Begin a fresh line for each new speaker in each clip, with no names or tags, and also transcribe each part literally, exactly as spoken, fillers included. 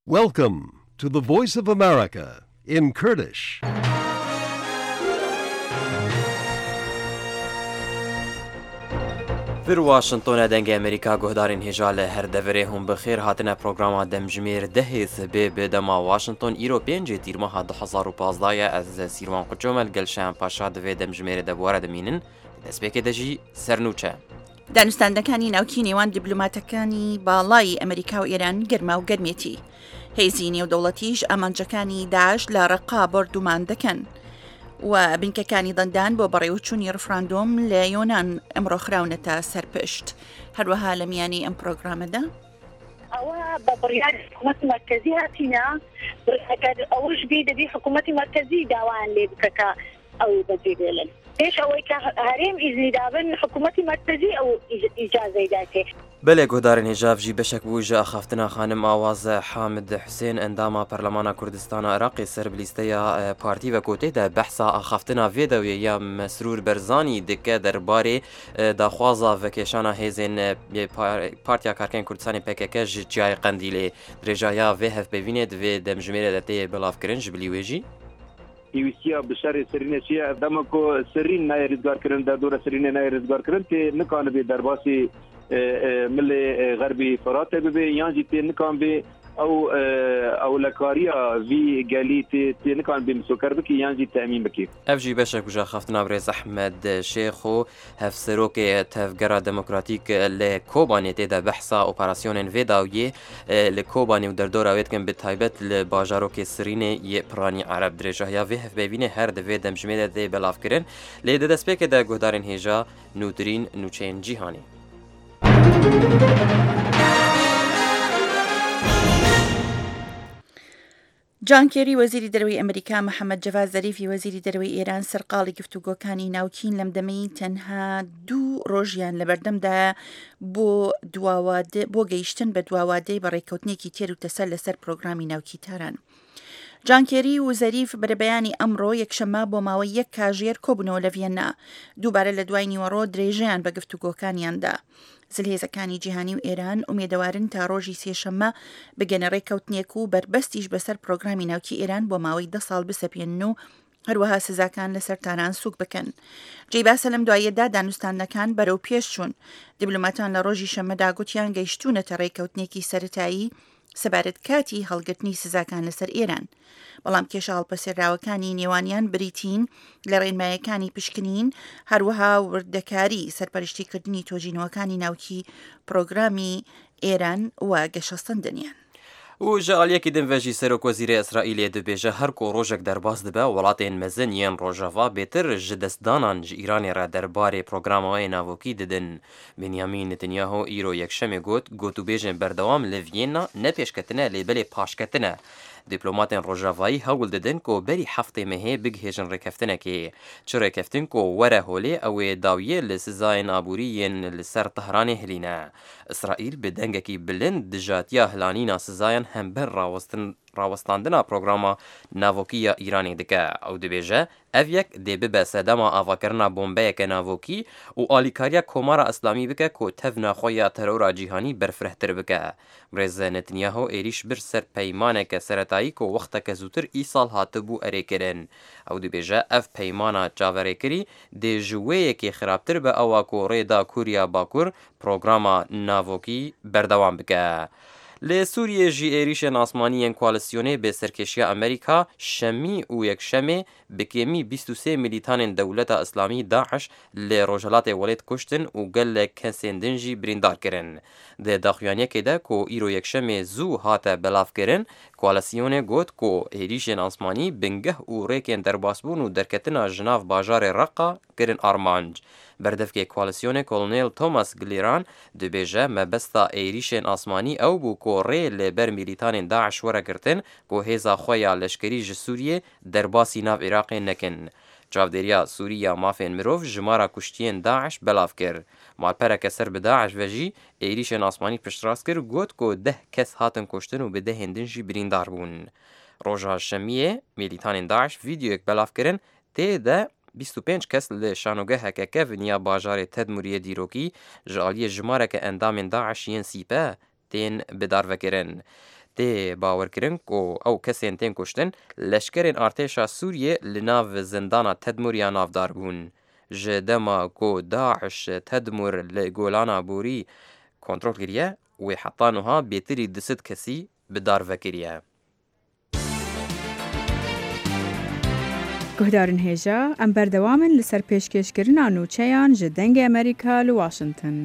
Welcome to the Voice of America in Kurdish.
در واشنطن دنگ امریکا گهدارین هجال هر دوره هم بخیر هاتنه پروگراما دمجمیر دهیث به بدما واشنطن ایرو پنج تیر ماه دو هزار و پانزده از سیروان قجومل گلشان پاشا دوه دمجمیر دبواره دمینن دست بکی دجی سرنوچه.
دانوستاندەکانی ناوکی نێوان دیبلۆماتەکانی باڵای ئەمریکا و ئێران گەرما و گەرمێتی هێزی نێودەوڵەتیش ئامانجەکانی داعش لە ڕقا بەردومان دەکەن و بنکەکانی دەندان بۆ بەڕێوەچوونی ڕفراندۆم لە یۆنان ئەمڕۆ خراونەتە سەرپشت هەروەها لە میانی ئەم پرۆگرامەدا
ئەوە بە بڕیاری حکوومەتی مەرکەزی هاتینە ئەوەش بێ دەبێ حکوومەتی مەرکەزی داوایان لێ بکەکە ئەو بەجێبێڵن پێش ئەوەی کە هەرێم ئیزنی دابن حکوومەتی مەرکەزی ئەو ئیجازەی داتێ.
بله گهدارین هجاف جی بشک بوجه خافتنا خانم آواز حامد حسین انداما پارلمان کردستان عراقی سر بلیسته پارتی و کوته ده بحثا خافتنا ویدوی یا مسرور برزانی دکه درباره داخوازا و کشانا هیزن پارتیا کارکن کردستان پکک جای قندیله درجایا و هف ببیند و دمجمیر دته بلاف کرنج بلیویجی
ایوسیا بشار سرینه چیه دمکو سرین نای رزگار کرن در دور سرینه نای رزگار کرن که نکانه بی درباسی مل غربی فرات ببی یانجی تی نکان بی او اولکاریا وی گلی تی تی نکان بی مسوکر بکی یانجی تأمین بکی.
افجی بشک بجا خفتنا برز احمد شیخو هفسروک تفجر دموکراتیک لکوبانی تیدا بحثا اپراسیون ویداویه لکوبانی و در دور اوید کن به تایبت لباجاروک سرینه یه پرانی عرب درجه یا وی هف ببینه هر دوی دمجمه ده بلاف کرن لیده دست پیک ده گهدارین هیجا نودرین نوچین جیهانی.
جان کێری وەزیری دەرەوەی ئەمریکا محەممەد جەڤاد زەریفی وەزیری دەرەوەی ئێران سەرقاڵی گفتوگۆکانی ناوچین لەم دەمەی تەنها دوو ڕۆژیان لە بەردەمدا بۆ بۆ گەیشتن بە دواوادەی بە ڕێککەوتنێکی تێر و تەسەر لەسەر پرۆگرامی ناوکی تاران. جان کێری و زەریف بەرەبەیانی ئەمڕۆ یەکشەممە بۆ ماوەی یەک کاژێر کۆبوونەوە لە ڤێننا دووبارە لە دوای نیوەڕۆ درێژەیان بە گفتوگۆکانیاندا. زلهێزەکانی جیهانی و ئێران ئومێدەوارن تا ڕۆژی سێشەممە بگەنە ڕێککەوتنێک و بربەستیش بەسەر پرۆگرامی ناوکی ئێران بۆ ماوەی دە ساڵ بسەپێنن و هەروەها سزاکان لەسەر تاران سووک بکەن. جێی باسە لەم دوایەدا دانوستانەکان بەرەو پێش چوون. دیبلۆماتان لە ڕۆژی شەممەدا گوتیان گەیشتوونەتە ڕێککەوتنێکی سەرەتایی سەبارەت کاتی هەڵگرتنی سزاکان لەسەر ئێران. بەڵام کێشە هەڵپەسێراوەکانی نێوانیان بریتین لە ڕێنمایەکانی پشکنین هەروەها وردەکاری سەرپەرشتیکردنی تۆژینەوەکانی ناوکی پرۆگرامی ئێران و گەشەستەندنیان.
و جالیەکی دمڤژی سەرۆک وەزیرە ئیسرائیلێ دەبێژە هەر کۆ ڕۆژێک دەرباس دەبە وڵاتێن مەزن یان ڕۆژەڤا بێتر ji دەستدانان ji ئیرانی را دەربارەی پرۆگرامەوەی ناوۆکی ددن. بنیامین نتنیاهۆ ئیرۆ یەکشەمێ گوت گوتوبێژن بەردەوام لە ڤێننا نەپێشکەتنە لێبەلێ پاشکەتنە. دیپلۆماتên ڕۆژاڤایی هەوڵ دەدەن کۆ بەری هەفتێ مەهەیە بگهێژن ڕێکەفتنەکێ چ ڕێکەفتن کۆ وەرە هۆلێ ئەوێ داویە لە سزایên ئابووریên لەسەر تەهرانê هەلینە. ئیسرائیل bi dengekî bilind dijatiya hilanîna sizayan hember rawestin rawestandina programa navokiya Îranê dike. Ew dibêje ev yek dê bibe sedema avakirina bombeyeke navokî û alîkariya Komara Islamî bike ku tevna xwe ya terora cîhanî berfirehtir bike. Rêz Netanyahu êrîş bir ser peymaneke seretayî ku wexteke zûtir îsal hatibû erêkirin. Ew dibêje ev peymana çaverêkirî dê ji wê yekê xirabtir be ewa ku rêda Kuriya Bakur programa navokî berdewam bike. Li Sûriyê jî êrişên asmaniyên koalisyonê bê serkêşiya Amerîka şemî û yekşemê bi kêmî bîst û sê milîtanên Dewleta Islamî Daeş li Rojhilatê Welêt kuştin û gelek kesên din jî birîndar kirin. Di daxuyaniyekê de ku îro yekşemê zû hate belavkirin, koalisyonê got ku êrişên asmanî bingeh û rêkên derbasbûn û derketina ji nav bajarê Raqqa kirin armanc. Berdevkê koalisyonê Kolonel Thomas Gliran dibêje mebesta êrişên asmanî ew bû ku rê li ber milîtanên Daeş were girtin ku hêza xwe ya leşkerî ji Sûriyê derbasî nav Iraqê nekin. Çavdêriya Sûriya mafên mirov ji mara kuştiyên Daeş belav kir. Malpereke ser bi Daeş ve jî êrişên asmanî piştrast kir got ku deh kes hatin kuştin û bi dehên din jî birîndar bûn. Roja şemiyê milîtanên Daeş vîdyoyek belav kirin tê de بیست و پنج کەس لە شانۆگەهەکە کەڤنیا باژارێ تەدموریە دیرۆکی ji aliyê jimareke endamên Daişiyên sîpe tên bidarvekirin. تێ باوەرکردن و ئەو کەسێن تێن کوشتن لەشکرên ئارتێشا سووریێ li nav zindana Tedmuriya navdar bûn. Ji dema ku Daeş Tedmur li Golana Borî kontrol kiriye wê heta niha bêtirî di sed kesî bi dar vekiriye.
Guhdarên hêja em berdewamin li ser pêşkêşkirina nûçeyan ji dengê Amerîka li Washington.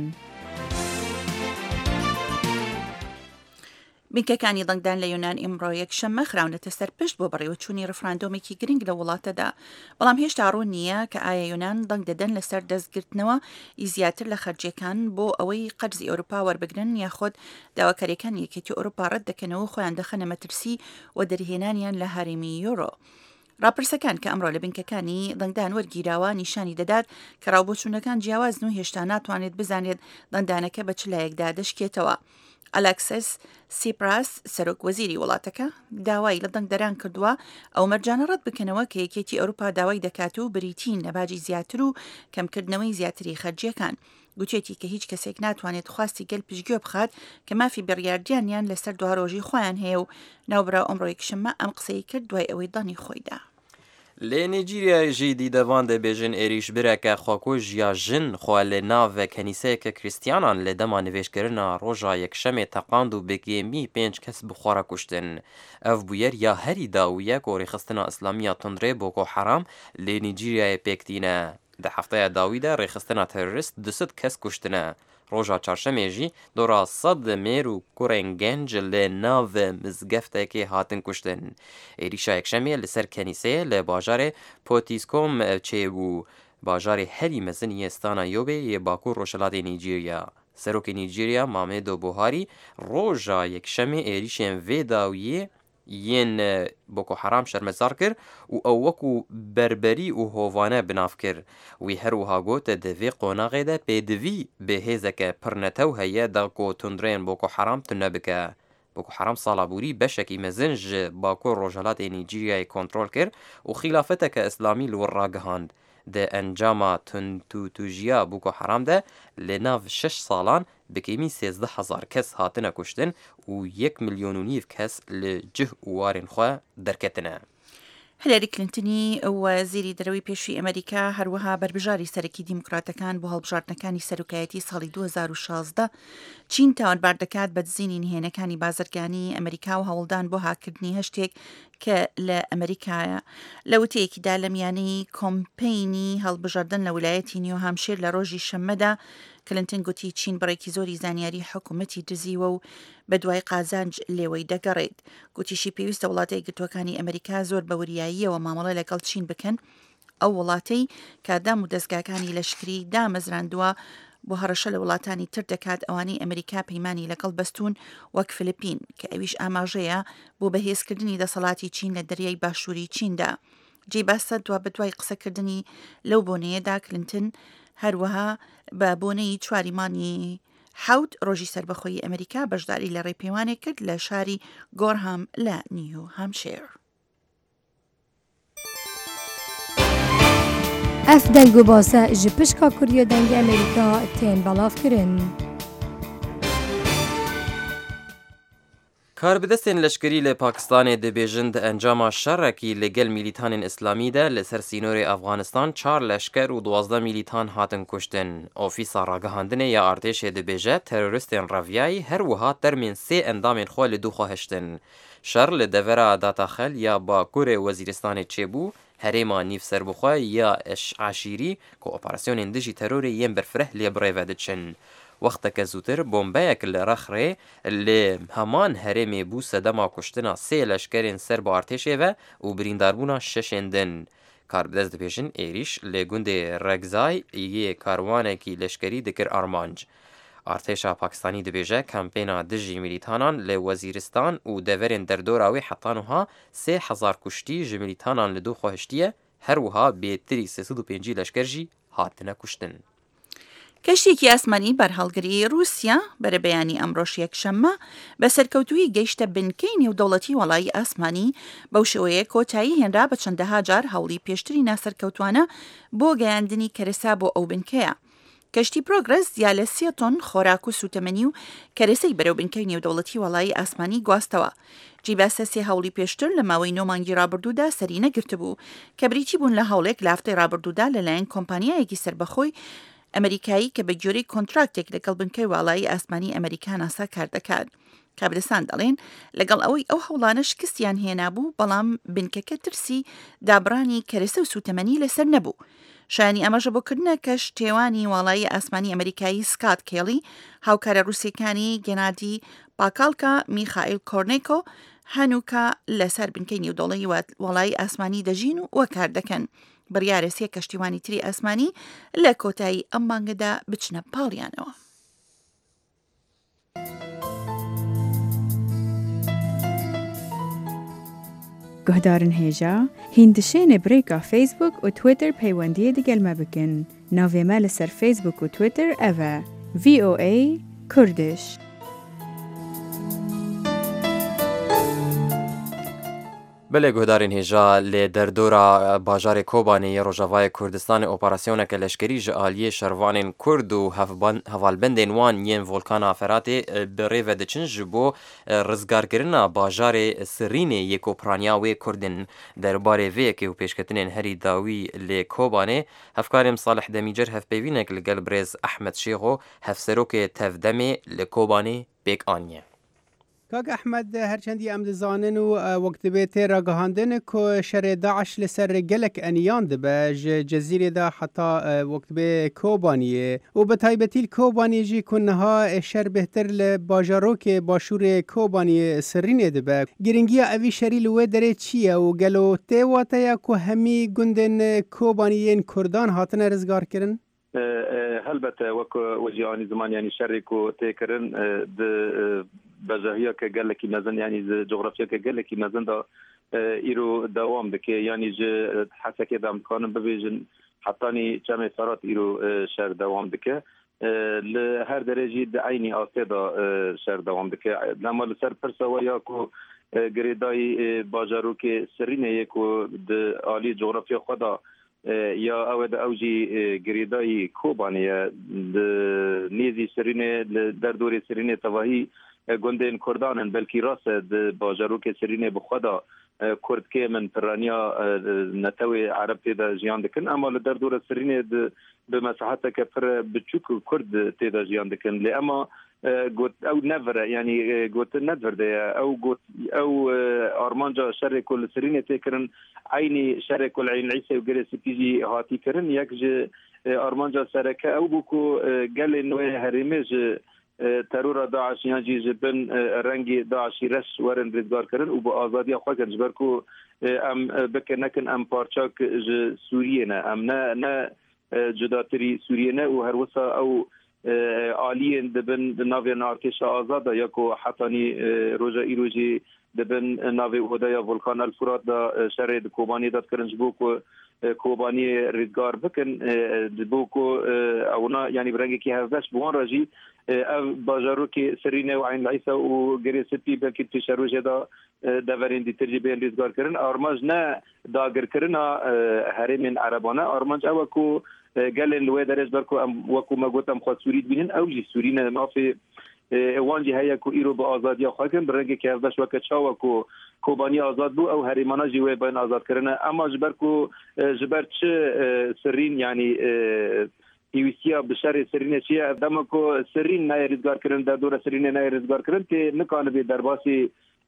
بنکەکانی دەنگدان لە یۆنان ئیمڕۆ یەکشەممە خراونەتە سەرپشت بۆ بەڕێوەچوونی ڕفراندۆمێکی گرنگ لە وڵاتەدا. بەڵام هێشتا ڕوون نییە کە ئایا یۆنان دەنگ دەدەن لەسەر دەستگرتنەوە زیاتر لە خەرجیەکان بۆ ئەوەی قەرزی ئەوروپا وەربگرن یاخۆت داواکاریەکان یەکێتی ئەوروپا ڕەت دەکەنەوە خۆیان دەخەنە مەترسی و دەرهێنانیان لە هەرێمی یۆرۆ. راپرسەکان کە ئەمڕۆ لە بنکەکانی دەنگدان وەرگیراوە نیشانی دەدات کە ڕاوبۆچوونەکان جیاوازن و هێشتا ناتوانێت بزانێت دەنگدانەکە بە چ لایەکدا دەشکێتەوە. ئەلەکسس سیپراس سەرۆک وەزیری وڵاتەکە داوای لە دەنگدەران کردووە ئەو مەرجانە ڕەت بکەنەوە کە یەکێتی ئەوروپا داوای دەکات و بریتین لە باجی زیاتر و کەمکردنەوەی زیاتری خەرجیەکان. گوتێتی کە هیچ کەسێک ناتوانێت خواستی گەل پشتگوێ بخات کە مافی بڕیاردیانیان لەسەر دواڕۆژی خۆیان هەیە و ناوبرا ئەمڕۆ یەکشەممە ئەم قسەی کرد دوای ئەوەی دانی خۆیدا.
Lê Nîjeryayê jî dîdevan dibêjin êrîşbireke xwekûj ya jin xwe li nav kenîseyeke Krîstyanan li dema nivêjkirina roja yekşemê teqand û bikêmî pênc kes bi xwe re kuştin. Ev bûyer ya herî dawiye ku rêxistina İslamiya tundrê Boko Haram lê Nîjeryayê pêktîne. Di hefteya dawî de rêxistina terorîst du sed kes kuştine. Roja çarşemê jî dora sed mêr û kurên genc li nav mizgeftekê hatin kuştin. Êrîşa yekşemê li ser kenîseyê li bajarê Potiskum çêbû. Bajarê herî mezin yê stana Yobê yê Bakur Rojhilatê Nîjerya. Serokê Nîjerya Mamedo Buharî roja yekşemê êrîşên vê dawiyê yên Boko Haram şermezar kir û ew wekû berberî û hovane binav kir. Wî her wiha got di vê qonaxê de pêdivî bê hêzeke pirnetew heye da ku tundreyên Boko Haram tune bike. Boko Haram sala borî beşekî mezin ji Bakur Rojhilatê Nîjeryayê kontrol kir û xîlafeteke İslamî li wir ragihand. Di encama tundtûjiya Boko Haram de li nav şeş salan bikêmî sêzdeh hezar kes hatine kuştin û yek milyon û nîv kes li cih û warên xwe derketine.
هیلاری کلینتنی وەزیری دەرەوەی پێشووی ئەمریکا هەروەها بربژاری سەرەکی دیموکراتەکان بۆ هەڵبژاردنەکانی سەرۆکایەتی ساڵی دوو هەزار و شازدە چین تاوانبار دەکات بە دزینی نهێنەکانی بازرگانی ئەمریکا و هەوڵدان بۆ هاکردنی هەشتێک کە لە ئەمریکایە. لە وتەیەکیدا لە میانەی کۆمپەینی هەڵبژاردن لە ویلایەتی نیو هامشیر لە ڕۆژی شەممەدا کلنتن گوتی چین بڕێکی زۆری زانیاری حکوومەتی دزیوە و بە دوای قازانج لێوەی دەگەڕێت. گوتیشی پێویستە وڵاتە یەکگرتووەکانی ئەمریکا زۆر بە وریاییەوە مامەڵە لەگەڵ چین بکەن ئەو وڵاتەی کادام و دەستگاکانی لەشکری دامەزراندووە بۆ هەڕەشە لە وڵاتانی تر دەکات ئەوانەی ئەمریکا پەیمانی لەگەڵ بەستون وەک فلیپین کە ئەویش ئاماژەیە بۆ بەهێزکردنی دەسەڵاتی چین لە دەریای باشووری چیندا. جێ باسە دوا بە دوای قسەکردنی لەو بۆنەیەدا کلنتن هەروەها بە بۆنەی چواریمانی حەوت ڕۆژی سەربەخۆیی ئەمریکا بەشداری لە ڕێپێوانێک کرد لە شاری گۆرهام لە نیو هامشیر.
ئەف دەنگ و باسە ji pişka Kuriya dengê Amerîka tên belavkirin.
Karbidestên leşkerî li Pakistanê dibêjin di encama şerrekî li gel mîlîtanên İslamî de li ser sînorê Efganistan çar leşker û duwazdeh mîlîtan hatin kuştin. Ofîsa ragihandinê ya artêşê dibêje teroristên Reviyayê her wiha termên sê endamên xwe li dû xwe heştin. Şer li devera Dataxel ya Bakurê Wezîristanê çêbû, herêma nîvserbixwe ya Eş'aşîrî ku operasyonên dijî terorê yên berfireh lê birêve diçin. Wexteke zûtir bombeyek li Rexrê li heman herêmê bû sedema kuştina sê leşkerên serb artêşê ve û birîndarbûna şeşên din. Karbidest dibêjin êrîş li gundê Regzay yê karwanekî leşkerî dikir armanc. Artêşa Pakistanî dibêje kampêna dijî mîlîtanan li Wezîristan û deverên derdora wê heta niha sê hezar kuştî ji mîlîtanan li dû xwe hiştiye, her wiha bêtirî sê sed û pêncî leşker jî hatine kuştin.
کەشتێکی ئاسمانی بەرهەڵگری رووسیا بەرەبەیانی ئەمڕۆژ یەکشەممە بە سەرکەوتووی گەیشتە بنکەی نێودەوڵەتی وەڵایی ئاسمانی بەو شێوەیە کۆتایی هێنرا بە چەندەها جار هەوڵی پێشتری ناسەرکەوتوانە بۆ گەیاندنی کەرەسا بۆ ئەو بنکەیە. کەشتی پرۆگرس یا لە سێ تۆن خۆراک و سوتەمەنی و کەرەسەی بەرەو بنکەی نێودەوڵەتی وڵای ئاسمانی گواستەوە. جیباسە سێ هەوڵی پێشتر لە ماوەی نۆ مانگی ڕابردوودا سەری نەگرتبوو کە بریتی بوون لە هەوڵێک لە هەفتەی ڕابردوودا لەلایەن کۆمپانیایەکی سربەخۆی ئەمریکایی کە بە گوێرەی کۆنتراکتێک لەگەڵ بنکەی وڵایی ئاسمانی ئەمریکا ناسا کار دەکات. کابرسان دەڵێن لەگەڵ ئەوەی ئەو هەوڵانە شکستیان هێنابوو بەڵام بنکەکە ترسی دابڕانی کەرەسە و سوتەمەنی لەسەر نەبوو. شایانی ئەمەژە بۆکردنە کە شتێوانی وڵایی ئاسمانی ئەمریکایی سکات کێڵی هاوکارە ڕووسیەکانی گێنادی پاکالکا میخائیل کۆرنێکۆ هەنووکە لەسەر بنکەی نێودەوڵەتی وڵایی ئاسمانی دەژین و وە کار دەکەن. بڕیارە سێ کەشتیوانی تری ئاسمانی لە کۆتایی ئەم مانگەدا بچنە پاڵیانەوە.
گهدارن هێژا هیندشێنێ برێکا فیسبوک و تویتر پەیوەندیە دەگەلمە بکەن. ناوێمە لەسەر فیسبوک و تویتر ئەڤە ڤی ئۆ ئەی کوردش.
بله گهدارین هیجا لی در دورا باجار کوبانی روجاوای کردستان اپراسیونک لشکری جالی شروانین کرد و هفالبندین وان ین ولکان افراتی بری و دچن جبو رزگارگرنا باجار سرین یک اوپرانیاوی کردن در باره وی که و پیشکتنین هری داوی لی کوبانی هفکاریم صالح دمیجر هف پیوینک لگل برز احمد شیخو هف سروک تفدمی لی کوبانی بیک آنیه.
کاک احمد هرچندی ام دزانن و وقت به تیر گهاندن کو شر داعش لسر گلک انیان دبه جزیره دا حتی وقت به کوبانیه و به تایبتی کوبانی جی کنها شر بهتر لباجارو که باشور کوبانی سرین دبه گرنگی اوی شری لوه دره چیه و گلو تیواته یا که همی گندن کوبانیین کردان هاتن رزگار کرن؟
هلبته وک وجیانی زمان یعنی شرکو تکرن د بجاهیا که گلکی مزن یعنی جغرافیا که گلکی مزن دا ایرو دوام دکه یعنی ج حسکه دام کانم ببیجن حتانی چم فرات ایرو شر دوام دکه ل هر درجه د عینی آسه دا شر دوام دکه لما لسر پرسوا یا کو گریدای باجارو که سرینه یکو د عالی جغرافیا خدا یا او د اوجی گریدای کوبانیه د نیزی سرینه در دور سرینه تواهی گندین کردانن بلکی راست د باجارو که سرینه بخدا کرد که من پرانیا نتوی عرب تیدا جیان دکن اما در دور سرینه به مساحت که پر بچوک کرد تیدا جیان دکن لی اما گوت او نفر یعنی گوت نفر ده او گوت او آرمانجا شر کل سرینه تکرن عینی شر کل عین عیسی و گل سپیجی هاتی کرن یک ج آرمانجا سرکه او بکو گل نوع هریمه ج ترور داعش یعنی جبن رنگی داعشی رش ورن ردگار کرن و با آزادی خواهد کنج برکو ام بکر نکن ام پارچاک ج سوریه نه ام نه نه جداتری سوریه نه و هر وسا او عالیین دبن ناوی نارکش آزاده یا که حتانی روژا ایروژی دبن ناوی ودایا ولکان الفرات دا شرع کوبانی داد کرنج بو که کوبانی ریدگار بکن بو که اونا یعنی برنگی که هفدش بوان راجی او باجارو که سرینه و عین لعیسه و گری سپی بلکی تشروژه دا دورین دی ترجیبه ریدگار کرن آرماج نه داگر کرن هرمین عربانه آرماج او که قال الواد درج بركو ام وكو ما قلت ام خاص سوريد بينن او جي سورينا ما في وانجي هيا كو ايرو بازاديه خاكن برنگه که باش وقت شاو كو کوبانی آزاد بو او هریمانا جوی بین آزاد کرنه اما جبركو جبر چه سرین یعنی پیوسیا بشر سرین چیه دمکو سرین نه ریزگار کرن در دور سرین نه ریزگار کرن که نکانه به درباسی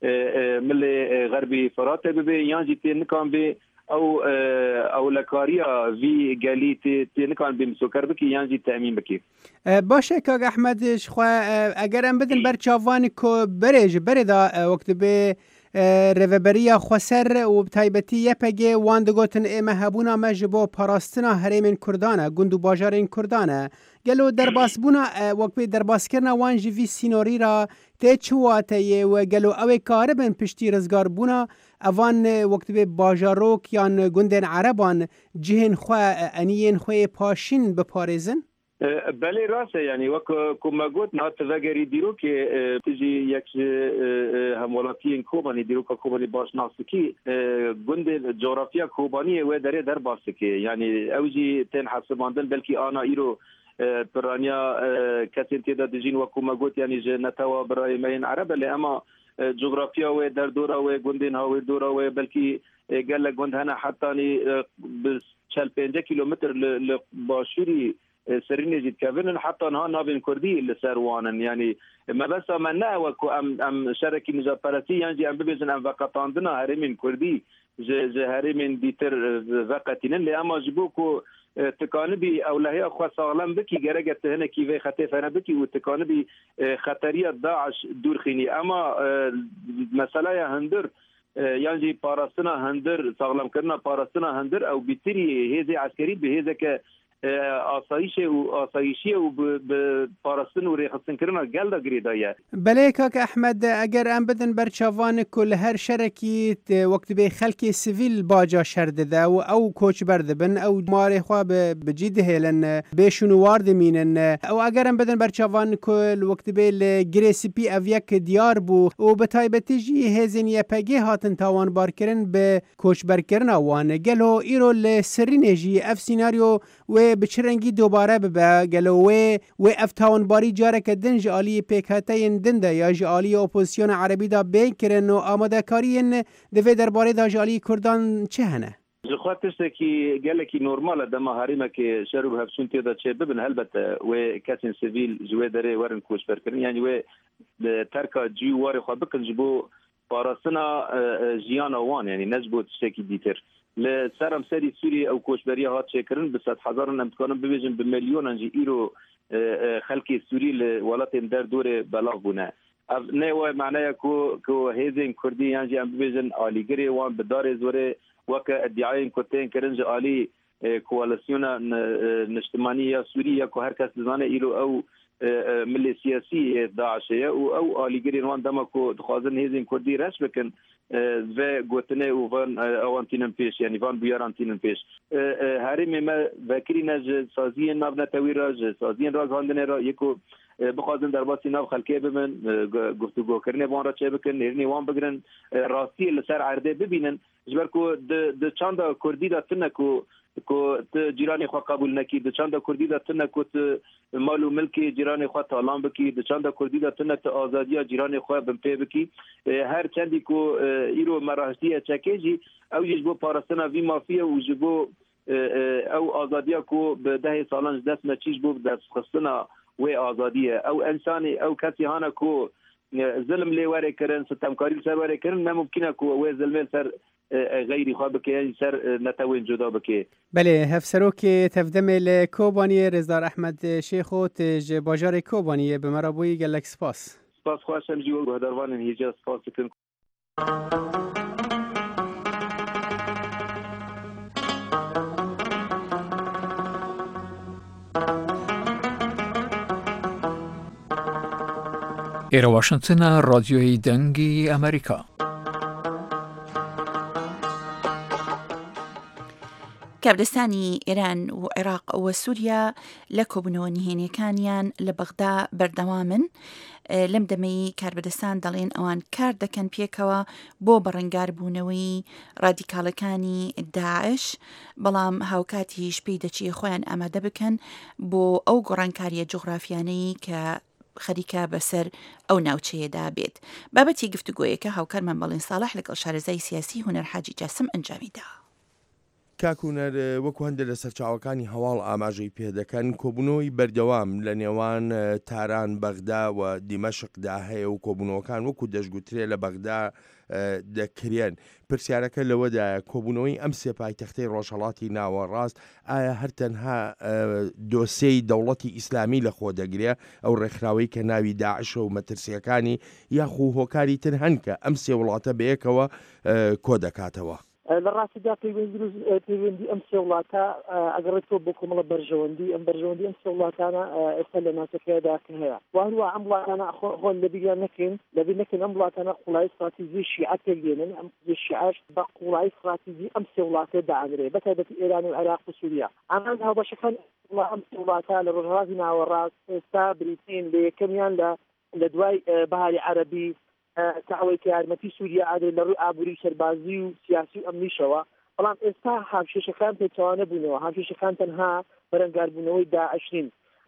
مل غربی فرات به یانجی تی نکان به او او لکاریا وی گلی تی نکان بیم سوکر بکی یانجی تامین بکی
باشه کاغ احمد شخوا اگر ام بدن بر چاوان کو برج بردا وقت به روبریا خسر و تایبتی یپگه واندگوتن امهبونا مجبو پاراستنا هریمن کردانه گندو باجارین کردانه گلو درباس بونا وقت به درباس کرنا وان جوی سینوری را ته چواته و گلو اوی کاربن پشتی رزگار بونا اوان وقت به باجاروک یان گندن عربان جهن خواه انین خواه پاشین بپارزن؟
بله راسته یعنی وک کوما گوت نات وگری دیرو که تجی یک همولاتی کوبانی دیرو که کوبانی باش ناسکی گند جغرافیا کوبانی و دره در باسکی یعنی اوجی تن حساباندن بلکی آنا ایرو پرانیا کەسێن تێدا دژین وەکو مەگوت ینی ژ نەتەوە بڕایمەین عەرەبە لێ ئەمە جغرافیاوێ دەردۆراوێ گوندێن هاوێ دۆراوێ بەلکی گەل لە گوند هەنە حتانی چەل پێنجە کیلۆمتر لە باشووری سرینێژی کەڤنن حتا نها ناوێن کوردی لەسەر وانن ینی مەبەستا من نەوەکو ئەم ئەم شەرەکی نژادپەرستی یانجی ئەم ببێژن ئەم ڤەقەتاندنا هەرێمین کوردی ji herêmên dîtir veqetînin lê ema ji bo ku tikanibî ewlehiya xwe saxlem bikî gerek te hinekî vê xetê fene bikî û tikanibî xeteriya Daeş dûrxînî ema meselaya hindir yan jî parastina hindir saxlemkirina parastina hindir ew bîtirî hêzê eskerî bi hêzeke asayişê û asayişiye û bi parastin û rêxistinkirin gel de girêda ye.
Belê kak Ehmed eger em bidin ber çavanê ku li her şerekî wekti bê xelkê sivîl baca şer dide û ew koçber dibin ew marê xwe bi cî dihêlin bêşûn û war dimînin ew eger em bidin ber çavan ku li wekti bê li girê spî ev yek diyar bû û bi taybetî jî hêzên Y P G hatin tawanbarkirin bi koçberkirina wan gelo îro li Sirînê jî ev sînaryo wê bi çi rengî dobare bibe gelo wê wê ev tawanbarî careke din ji aliyê pêkhateyên din de ya ji aliyê opozisyona Erebî da bê kirin û amadekariyên di vê derbarê da ji aliyê Kurdan çi hene?
Ji xwe tiştekî gelekî normal e dema herîmekê şer û hevsûn têda çê bibin helbete wê kesên sivîl ji wê derê werin koçberkirin yani wê terka cî warê xwe bikin ji bo parastina jiyana wan yani ne ji bo tiştekî dîtir. Li ser em serî Sûriyê ew koçberiya hat çêkirin bi sed hezaran em dikarin bibêjin bi milyonan jî îro xelkê Sûrî li welatên derdorê belav bûne. Ev ne we meneya ku ku hêzên Kurdî yan jî em bibêjin alîgirê wan bi darê zorê weke iddiayên ku tên kirin ji alî koalisyona niştimanî ya Sûrî ya ku her kes dizane îro ew milê siyasî Daişê ye û ew alîgirên wan dema ku dixwazin hêzên Kurdî reş bikin ve gotinê û van ewan tînin pêş yani van bûyaran tînin pêş. Herêmê me vekirîne ji saziyên nav netewî ra ji saziyên razhandinê ra yekû bixwazin derbasî nav xelkê bibin guftûgokirinê wan ra çê bikin nêrînê wan bigirin rastiyê li ser erdê bibînin ji ber ku di çanda Kurdî da tune ku ku tu cîranê xwe qebûl nekî di çanda Kurdî da tune ku tu mal û milkê cîranê xwe talan bikî di çanda Kurdî da tune tu azadiya cîranê xwe bin pê bikî her çendî ku îro merahtiye çekê jî ew jî ji bo parastina vî mafiye û ji bo ew azadiya ku bi dehê salan ji dest me çî ji bo destxistina wê azadiye ew ensanê ew kesî hane ku zilim lê werê kirin sitemkarî ser werê kirin nemumkîne ku wê zilmê ser غیری خوا بکه سر نتوین جدا بکه.
بله هفسروک تفدمه ل کوبانی رضا احمد شیخو تج باجار کوبانی به مرابوی گلک سپاس.
سپاس خواشم جیو بهدروان هیجا سپاس کن.
ایرا واشنگتن رادیوی دنگی امریکا.
کابرستانی ئێران و عێراق و سووریا لە کۆبوونەوە نهێنیەکانیان لە بەغدا بەردەوامن لەم دەمەی کاربەدەستان دەڵێن ئەوان کار دەکەن پێکەوە بۆ بەڕەنگاربوونەوەی ڕادیکاڵەکانی داعش بەڵام هاوکاتیش پێی دەچێ خۆیان ئامادە بکەن بۆ ئەو گۆڕانکاریە جوغرافیانەی کە خەریکە بەسەر ئەو ناوچەیەدا بێت. بابەتی گفتوگۆیەکە هاوکارمان بەڵێن ساڵح لەگەڵ شارەزای سیاسی هونەر حاجی جاسم ئەنجامیدا.
کاکوونەر وەکو هەندێک لە سەرچاوەکانی هەواڵ ئاماژەی پێدەکەن کۆبوونەوەی بەردەوام لە نێوان تاران بەغدا و دیمەشقدا هەیە و کۆبوونەوەکان وەکو دەشگوترێ لە بەغدا دەکرێن. پرسیارەکە لەوەدایە کۆبوونەوەی ئەم سێ پایتەختەی ڕۆژهەڵاتی ناوەڕاست ئایا هەر تەنها دۆسەی دەوڵەتی ئیسلامی لە خۆ دەگرێ ئەو ڕێکخراوەی کە ناوی داعشە و مەترسیەکانی یاخو هۆکاری تر هەن کە ئەم سێ وڵاتە بەیەکەوە کۆ دەکاتەوە.
لە ڕاستیدا پەیوەندی ئەم سێ وڵاتە ئەگەڕێتەوە بۆ کۆمەڵە بەرژەوەندی ئەم بەرژەوەندی ئەم سێ وڵاتانە ئێستا لە ناوچەکەیدا هەیە وهروە ئەم وڵاتانە خۆن لەبیریان نەکەین لەبیر نەکەین ئەم وڵاتانە قوڵای استراتیژی شیعە تێگەێنن ئەم شیعەش بە قوڵای استراتیژی ئەم سێ وڵاتە داعەنرێ بەتایبەتی ئێران و عێراق و سووریا ئامان هاوبەشەکان ئەم سێ وڵاتە لە ڕۆژهەڵاتی ناوەڕاست ئێستا بریتین لە یەکەمیان لە دوای بەهاری عەرەبی کەەوەی کە یارمەتی سووریا ئادر لە ڕووی ئابووری شەربازی و سیاسی و ئەمنیشەوە بەڵام ئێستا هاوشێشەکان پێچوانە بوونەوە هاوشێشەکان تەنها بەرەنگاربوونەوەی داعشین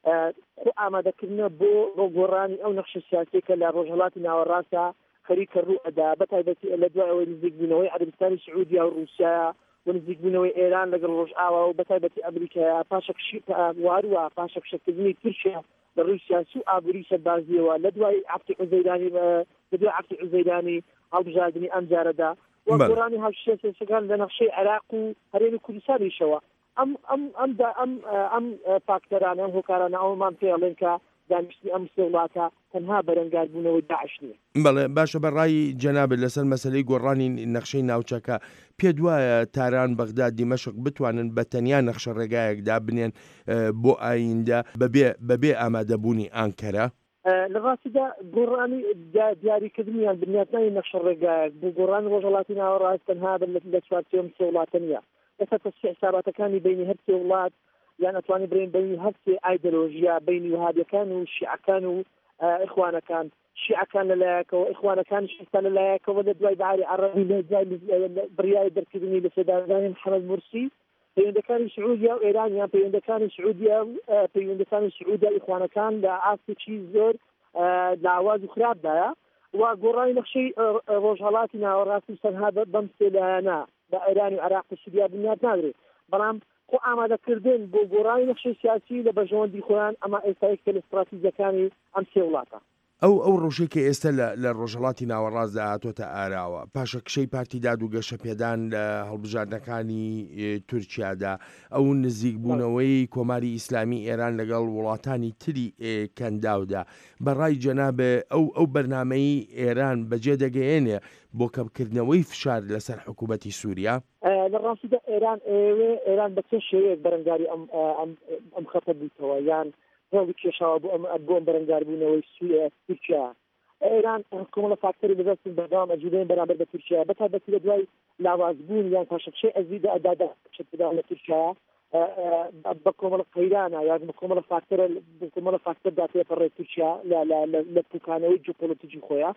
خو ئامادەکردنە بۆ بۆ گۆڕانی ئەو نەخشە سیاسی کە لە ڕۆژهەڵاتی ناوەڕاستە خەریکە ڕوئەدا بەتایبەتی لە دوای ئەوەی نزیکبوونەوەی عەربستانی سعودیا و رووسیا و نزیکبوونەوەی ئێران لەگەڵ ڕۆژئاوا و بەتایبەتی ئەمریکا پاشەکشی واروە پاشەکشەکردنی تورکیا لە ڕووی سیاسی و ئابووری سەربازیەوە لە دوای عەفتی عوزەیرانی لە دوای عەفتی عوزەیرانی هەڵبژاردننی ئەم جارەدا و گۆڕانی هاوشێسەکان لە نەخشەی عێراق و هەرێمی کوردستانیشەوە ئەم ئەم ئەم ئەم ئەم فاکتەرانە ئەم هۆکارانە ئەومان پێڵێن کە دانیشتنی ئەم سێ وڵاتە تەنها بەرەنگاربوونەوەی داعش نییە.
بەڵێ باشە بەڕای جەنابێت لەسەر مەسلەی گۆڕانی نەخشەی ناوچەکە پێ دوایە تاران بەغداد دیمەشق بتوانن بە تەنیا نەخشە ڕێگایەکدا بنێن بۆ ئایندە بەبێ ئامادەبوونی ئانکەرە؟
لە ڕاستیدا گۆڕانی دیاریکردنیان بنیاتنانی نەخشە ڕێگایەک بۆ گۆڕانی ڕۆژهەڵاتی ناوەڕاست تەنها لە چوارچێوەم سێ وڵاتە نییە. لەسەر تەسیح حساباتەکانی بینی هەر سێ وڵات یان ئەتوانێت بڕێن بینی هەر سێ ئایدۆلۆژیا بینی وهابیەکان و شیعەکان و ئیخوانەکان شیعەکان لەلایەکەوە ئیخوانەکان شیعەکان لەلایەکەوە لە دوای بەعاری عەرەبی بڕیاری دەرکردنی لە سێدارەکانی محەممەد مورسی پەیوەندەکانی سعودیا و ئێران یان پەیوەندەکانی سعودیا و پەیوەندەکانی سعودیا ئیخوانەکان لە ئاسێکی زۆر لاواز و خراپدایە و گۆڕانی نەخشەی ڕۆژهەڵاتی ناوەڕاستی تەنها بەم سێ لایەنە بە ئێران و عێراق و سووریا بنیاد نادرێت بەڵام خۆ ئامادەکردن بۆ گۆڕانی نەخشەی سیاسی لە بەژەوەندی خۆیان ئەمە ئێستا یەکێک لە استراتیژیەکانی ئەم سێ وڵاتە.
ئەو ئەو ڕۆژێکی ئێستا لە ڕۆژهەڵاتی ناوەڕاستدا هاتۆتە ئاراوە پاشە کشەی پارتی داد و گەشەپێدان لە هەڵبژاردنەکانی تورکیادا ئەو نزیکبوونەوەی کۆماری ئیسلامی ئێران لەگەڵ وڵاتانی تری کەنداودا بەڕای جەنابێ ئەو ئەو بەرنامەی ئێران بەجێ دەگەیەنێ بۆ کەمکردنەوەی فشار لەسەر حکوومەتی سووریا؟
لە ڕاستیدا ئێران ئێوێ ئێران بە چه شێوەیەک بەرەنگاری ئەم خەتە بوویتەوە یان هەڵی کێشاوە بۆ ئەم بۆم بەرەنگاربوونەوەی سووریا تورکیا ئێران کۆمەڵە فاکتەری بەدەستن بەردەوام ئەجوودەیە بەرامبەر بە تورکیا بەتایبەتی لە دوای لاوازبوون یان پاشەکشەی ئەزیدا ئەدادا شتدا لە تورکیا بە کۆمەڵە قەیرانە یان بە کۆمەڵە فاکتەرە بە کۆمەڵە فاکتەردا پێپەڕێ تورکیا لە پوکانەوەی جیۆپۆلیتیکی خۆیان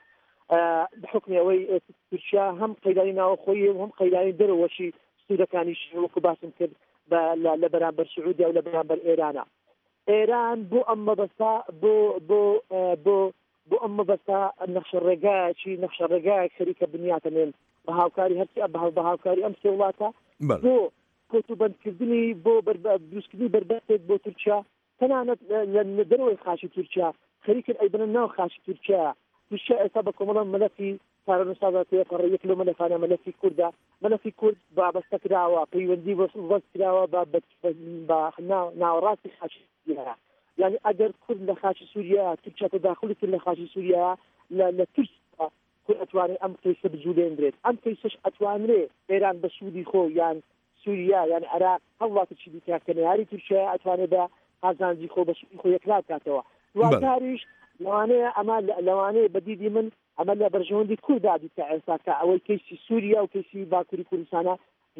بحکمی ئەوەی تورکیا هەم قەیرانی ناوەخۆیی و هەم قەیرانی دەرەوەشی سوورەکانیش وەکو باسم کرد لە بەرامبەر سعودیا و لە بەرامبەر ئێرانە ئێران بۆ ئەم مەبەستا بۆ بۆ بۆ بۆ ئەم مەبەستا نەخشە ڕێگایەکی نەخشە ڕێگایەک خەریکە بنیاتەنێن بە هاوکاری هەرچی بە هاوکاری ئەم سێ وڵاتە بۆ کۆتوبەندکردنی بۆ دروستکردنی بربەستێک بۆ تورکیا تەنانەت لە دەرەوەی خاشی تورکیا خەریکن ئەیبنن ناو خاشی تورکیا تورکیا ئێستا بە کۆمەڵە مەلەفی کارەنووسادا پێپەڕێ یەک لەو مەلەفانە مەلەفی کوردە مەلەفی کورد بابەستە کراوە پەیوەندی وەست کراوە بە ناوەڕاستی خاشی سووریا یعنی ئەگەر کورد لە خاشی سووریا تورکیا تەداخلی کرد لە خاشی سووریا لە تورکیا کورد ئەتوانێت ئەم کەیسە بجوولێنرێت ئەم کەیسەش ئەتوانرێت ئێران بە سوودی خۆ یان سووریا یان عێراق هەڵوڵاتێکی دیکەکەنە یاری تورکیا ئەتوانێت بە قازانجی خۆ بە سوودی خۆ یەکلا بکاتەوە دواتاریش لەوانەیە ئەمە لەوانەیە بەدیدی من ئەمە لە بەرژەوەندی کووردا دیکە ئێستا ئەوەی کەیسی سووریا و کەیسی باکووری کوردستانە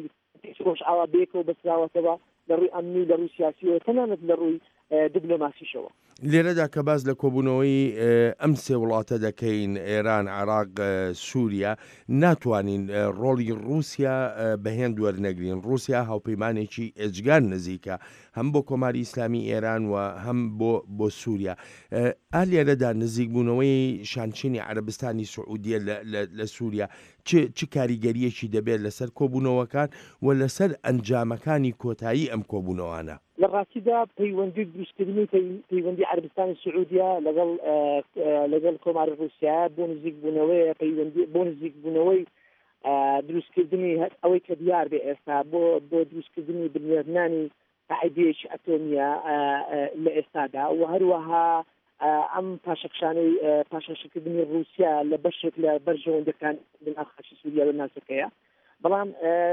ڕۆژ ئاوا بێکەوە بەسراوەتەوە لە ڕووی ئەمنی لە ڕووی سیاسیەوە تەنانەت لە ڕووی دیبلۆماسیشەوە.
لێرەدا کە باز لە کۆبوونەوەی ئەم سێ وڵاتە دەکەین ئێران عێراق سووریا ناتوانین ڕۆڵی رووسیا بەهێن وەرنەگرین رووسیا هاوپەیمانێکی ئێجگار نزیکە هەم بۆ کۆماری ئیسلامی ئێران و هەم بۆ بۆ سووریا ئا لێرەدا نزیکبوونەوەی شانچینی عەربستانی سعودیە لە سووریا چ کاریگەریەکی دەبێت لەسەر کۆبوونەوەکان و لەسەر ئەنجامەکانی کۆتایی ئەم کۆبوونەوەانە؟
لە ڕاستیدا پەیوەندی دروستکردنی پەیوەندی عەربستانی سعودیا لەگەڵ لەگەڵ کۆماری رووسیا بۆ نزیکبوونەوەی پەیوەندی بۆ نزیکبوونەوەی دروستکردنی ئەوەی کە دیار بێ ئێستا بۆ بۆ دروستکردنی بنیادنانی قاعیدەیەکی ئەتۆمیە لە ئێستادا و هەروەها ئەم پاشەکشانەی پاشەکشکردنی رووسیا لە بەشێک لە بەرژەوەندەکان خاشی سووریا لە ناسەکەیە بەڵام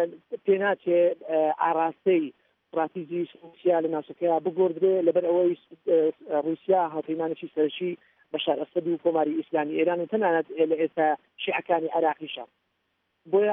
پێناچێ ئاراستەی استراتیژی رووسیا لە ناسەکەیە بگۆڕدرێ لەبەر ئەوەی رووسیا هاوپەیمانێکی سەرشی بەشار ئەسەد و کۆماری ئیسلامی ئێران و تەنانەت لە ئێستا شیعەکانی عێراقیشە بۆیە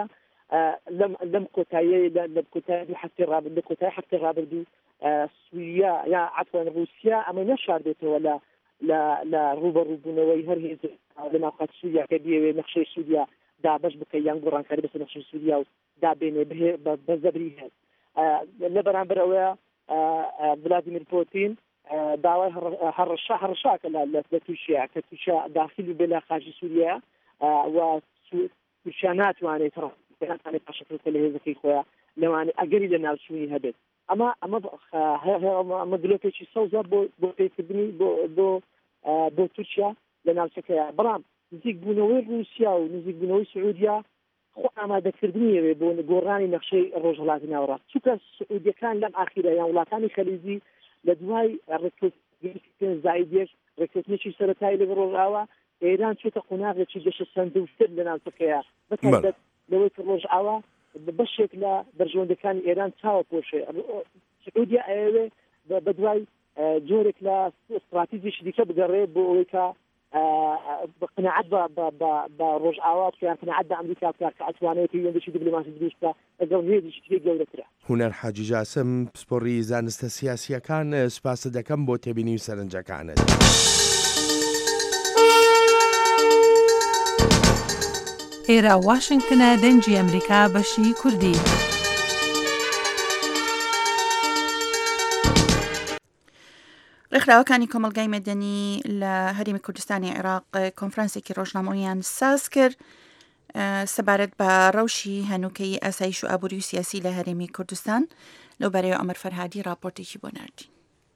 لەم کۆتایی لە کۆتایی هەفتەی ڕابردوو لە کۆتایی هەفتەی ڕابردوو سووریا یا عەفوەن رووسیا ئەمە نەشاردێتەوە لە لە ڕوبەڕووبوونەوەی هەر هێز لە ناوخات سووریا کە بیەوێ نەخشەی سووریا دابەش بکە یان گۆڕانکاری بەسەر نەخشەی سووریا و دابێنێ بە زەبری هەست لە بەرامبەر ئەوەیە ڤلادیمیر پوتین داوای هەڕەشا هەڕەشاکە لە تووشیا کە تووشە داخلی بێ لە خاژی سووریا و تووشیا ناتوانێت ناتوانێت پاشەکە لە هێزەکەی خۆیان لەوانێ ئەگەری لە ناوچوونی هەبێت ئەمە ئەمە ئەمە گلۆپێکی سەوزە بۆ بۆ پێکردنی بۆ بۆ بۆ تورکیا لە ناوچەکەیە بەڵام نزیک بوونەوەی رووسیا و نزیک بوونەوەی سعودیا خۆ ئامادەکردنیەوێ بۆ گۆڕانی نەخشەی ڕۆژهەڵاتی ناوەڕاست چونکە سعودیەکان لەم ئاخیرە یان وڵاتانی خەلیجی لە دوای ڕێککەوتنی زایدێک ڕێککەوتنێکی سەرەتایی لەگەڵ ڕۆژئاوا ئێران چێتە قۆناغێکی گەشە سەندوتر لە ناوچەکەیە بەتایبەت لەوەی کە ڕۆژئاوا بەشێک لە بەرژەوەندەکانی ئێران چاوە پۆشێ سعودیا ئەوێ بە دوای جۆرێک لە استراتیژیش دیکە بگەڕێ بۆ ئەوەی کە قناعەت بە ڕۆژئاوا بکەیان قناعەت بە ئەمریکا بکات کە ئەتوانێت پەیوەندیی دیپلۆماسی دروستە لەگەڵ هێزێکی ترێ گەورەترە.
هونەر حاجی جاسم پسپۆڕی زانستە سیاسیەکان سوپاسە دەکەم بۆ تێبینی و سەرنجەکانت.
ئێرە واشنگتنە دەنگی ئەمریکا بەشی کوردی.
ڕێکخراوەکانی کۆمەلگای مەدەنی لە هەرێمی کوردستانی عێراق کۆنفرانسێکی ڕۆژنامەیان ساز کرد سەبارەت بە ڕەوشی هەنووکەی ئاسایش و ئابووری و سیاسی لە هەرێمی کوردستان لەو بارەیەوە ئەمەر فەرهادی راپۆرتێکی بۆ ناردین.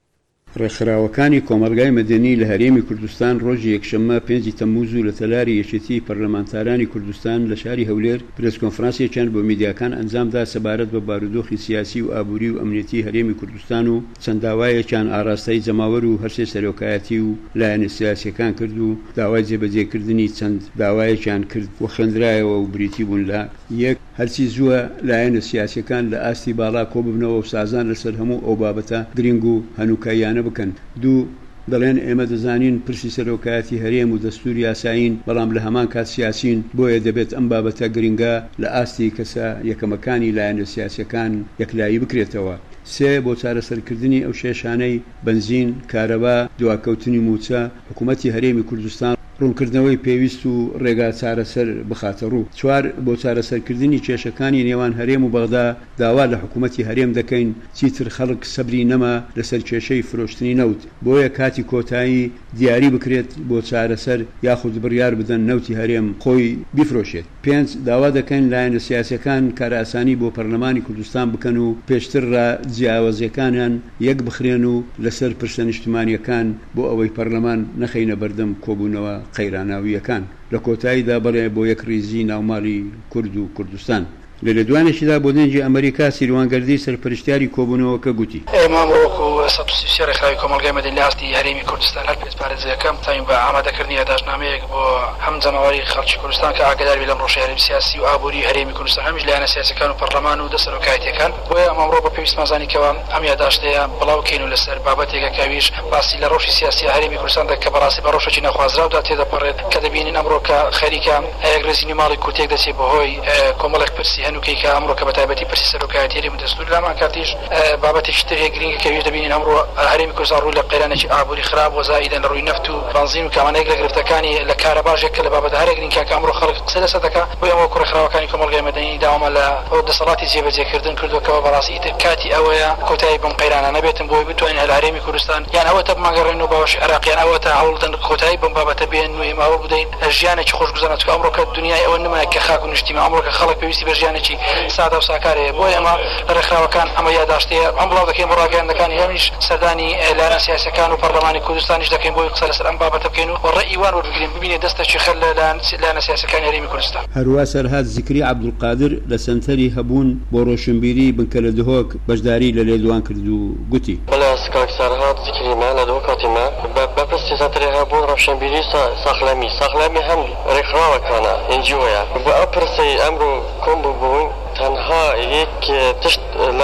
ڕێکخراوەکانی کۆمەلگای مەدەنی لە هەرێمی کوردستان ڕۆژی یەکشەممە پێنجی تەمموز و لە تەلاری یەکێتی پەرلەمانتارانی کوردستان لە شاری هەولێر پرس کۆنفرانسێکیان بۆ میدیاکان ئەنجامدا سەبارەت بە بارودۆخی سیاسی و ئابووری و ئەمنیەتی هەرێمی کوردستان و چەند داوایەکیان ئاراستەی جەماوەر و هەرسێ سەرۆکایەتی و لایەنە سیاسیەکان کرد و داوای جێبەجێکردنی چەند داوایەکیان کرد و خوێندرایەوە و بریتی بوون لە یەک هەرچی زووە لایەنە سیاسیەکان لە ئاستی باڵا کۆببنەوە و سازان لەسەر هەموو ئەو بابەتە گرنگ و هەنووکاییانە بکەن. دوو دەڵێن ئێمە دەزانین پرسی سەرۆکایەتی هەرێم و دەستوری یاساین بەڵام لە هەمان کات سیاسین بۆیە دەبێت ئەم بابەتە گرنگە لە ئاستی کەسە یەکەمەکانی لایەنە سیاسیەکان یەکلایی بکرێتەوە. سێ بۆ چارەسەرکردنی ئەو شێشانەی بنزین کارەبا دواکەوتنی موچە حکوومەتی هەرێمی کوردستان ڕوونکردنەوەی پێویست و ڕێگا چارەسەر بخاتە ڕوو. چوار بۆ چارەسەرکردنی کێشەکانی نێوان هەرێم و بەغدا داوا لە حکوومەتی هەرێم دەکەین چیتر خەڵک سەبری نەما لەسەر کێشەی فرۆشتنی نەوت بۆیە کاتی کۆتایی دیاری بکرێت بۆ چارەسەر یاخود بڕیار بدەن نەوتی هەرێم خۆی بیفرۆشێت. پێنج داوا دەکەین لایەنە سیاسیەکان کارئاسانی بۆ پەرلەمانی کوردستان بکەن و پێشتر ڕ جیاوازیەکانیان یەک بخرێن و لەسەر پرسە نیشتمانیەکان بۆ ئەوەی پەرلەمان نەخەینە بەردەم کۆبوونەوە قەیراناویەکان لە کۆتاییدا بەڵێ بۆ یەک ریزی ناوماڵی کورد و کوردستان. لە لێدوانێکیدا بۆ دەنجی ئەمریکا سیروانگەردی سەرپەرشتیاری کۆبوونەوەکە گوتی
ئێمە ڕۆکو سەد و سی و سێ ڕێکخراوی کۆمەلگای مەدەنی لە ئاستی هەرێمی کوردستان هەر پێشپارێزیەکەم تایم بە ئامادەکردنی داژنامەیەک بۆ هەم جەماوەری خەڵکی کوردستان کە ئاگاداری لەم ڕۆژەی هەرێمی سیاسی و ئابووری هەرێمی کوردستان هەمیش لایەنە سیاسیەکان و پەرلەمان و دەسەرۆکایەتیەکان بۆیە ئەمەڕۆ بە پێویستمان زانیکەوە ئەم یادداشتەیە بڵاوکەین و لەسەر بابەتێکە کەویش باسی لە ڕۆژی سیاسی هەرێمی کوردستان دەکە کە بەڕاستی بە ڕۆژێکی نەخوازراودا تێدەپەڕێت کە دەبینین ئەمڕۆ کە خەریکە ئەگرێزینی ماڵی کورتێک دەچێت بەهۆی کۆمەڵێک پرسی هەنووکەی کە ئەمڕۆ کە بەتایبەتی پرسی سەرۆکایەتی هەرێمی دەستوری لامان کاتیش بابەتێکی تر هەیە گرنگە کەویش دەبینین ئەمڕۆ هەرێمی کوردستان ڕووی لە قەیرانێکی ئابووری خراپ و زائیدەن ڕووی نەفت و بنزین و کامانەیەک لە گرفتەکانی لە کارەباژێک کە لە بابەت هەرە گرنگکە کە ئەمڕۆ خەڵک قسە لەسەر دەکات بۆیە ئەمە کوڕەخراوەکانی کۆمەلگای مەدەنی داوامە لە دەسەڵاتی جێبەجێکردن کردوکەوە بەڕاستی ئیتر کاتی ئەوەیە کۆتایی بەم قەیرانە نەبێتن بۆی بتوانین هەر هەرێمی کوردستان یان ئەوەتە بماگەڕێن و باوەشی عێراقیان ئەوەتە هەوڵدن کۆتایی بەم بابەتە بێن و ئێمە هەوڵ بدەین ژیانێکی خۆشگوزەرە چکە ئەمڕۆ کە دنیای ئەوە نمایە کە خاک و نیشتیمە ئەمڕۆ کە خەڵک پێویستی بە ژیانێکی سادە و ساکارەیە بۆیە ئەمە لە ڕێکخراوەکان ئەمە یادداشتەیە ئەم بڵاو دەکەین بۆ ڕاگەیاندەکانی هەمیش سەردانی لایەنە سیاسیەکان و پەرلەمانی کوردستانیش دەکەین بۆی قسە لەسەر ئەم بابەتە بکەین و ڕێی وان وەربگرین ببینێت دەستێکی خەل لە لایەنە سیاسیەکانی هەرێمی کوردستان.
هەروە سەرهاد زیکری عەبدولقادر لە سەنتەری هەبوون بۆ ڕۆشنبیری بنکە لە دهۆک بەشداری لە لێدوان کرد و گوتی
بەڵێ سکاک سەرهاد زیکریمە لە دهۆ کاتیمە بەپرسی سەنتەری هەبوون ڕۆشنبیری ساخلەمی ساخلەمی هەم ڕێکخراوەکانە ئێنجیۆیە بۆ ئەو پرسەی ئەمڕۆ کۆم ببوون تەنها یەک تشت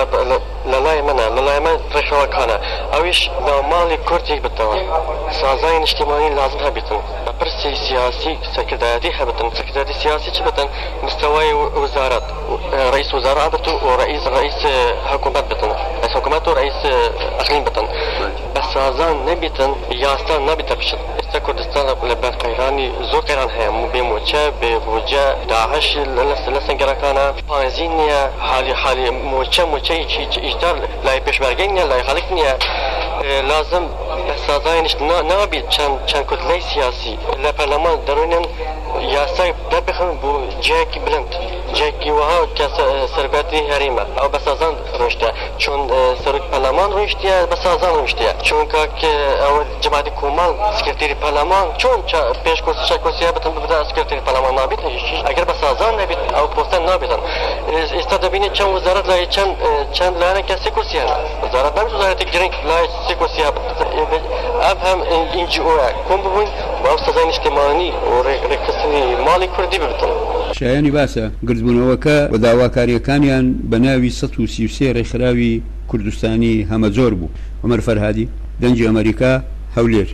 لەلای منە لەلای من ڕێکخراوەکانە ئەویش ناوماڵی کورتێک بتەوە سازای نیشتیمانی لازم هەبێتن بە پرسی سیاسی سەکردایەتی هەبێتن سەکردایەتی سیاسی چ بتن مستەوای وزارەت رئیس وزراء بتن و رئیس رئیس حکومت بتن رئیس حکومت و رئیس اقلیم بتن بس سازان نبیتن یاستا نبیتە بشن ئێستا کوردستان لەبەر قەیرانی زۆر قەیران هەیە بێ موچە بێ بوجە داعش لە سنگەرەکانە پانزین نییە حالی حالی موچە موچەی ئیجدار لای پێشمەرگەی نییە لای خەڵک نییە لازم بسازاینش نابی چند چند کتله سیاسی لپارلمان درونن یاسای دبخن بو جاکی بلند جاکی وها که سرکتی هریمه او بسازان رشته چون سرک پارلمان رشته بسازان رشته چون که او جماعت کومال سکرتری پارلمان چون پیش کوسی شکوسیه بتن بده سکرتری پارلمان نابید اگر بسازان نبید او پستن نابیدن استاد بینی چند وزارت لای چند چند لانه که سکوسیه وزارت نمیشه وزارت گرینگ لای سکوسیه اب هم اینجی اوه کم ببین و او سازاین اجتماعی و ڕێکخستنی ماڵی کوردی ببتن.
شایانی باسە گردبوونەوەکە بە داواکاریەکانیان بە ناوی سەد و سی و سێ ڕێکخراوی کوردستانی هەمەجۆر بوو. عومەر فەرهادی دەنگی ئەمریکا هەولێر.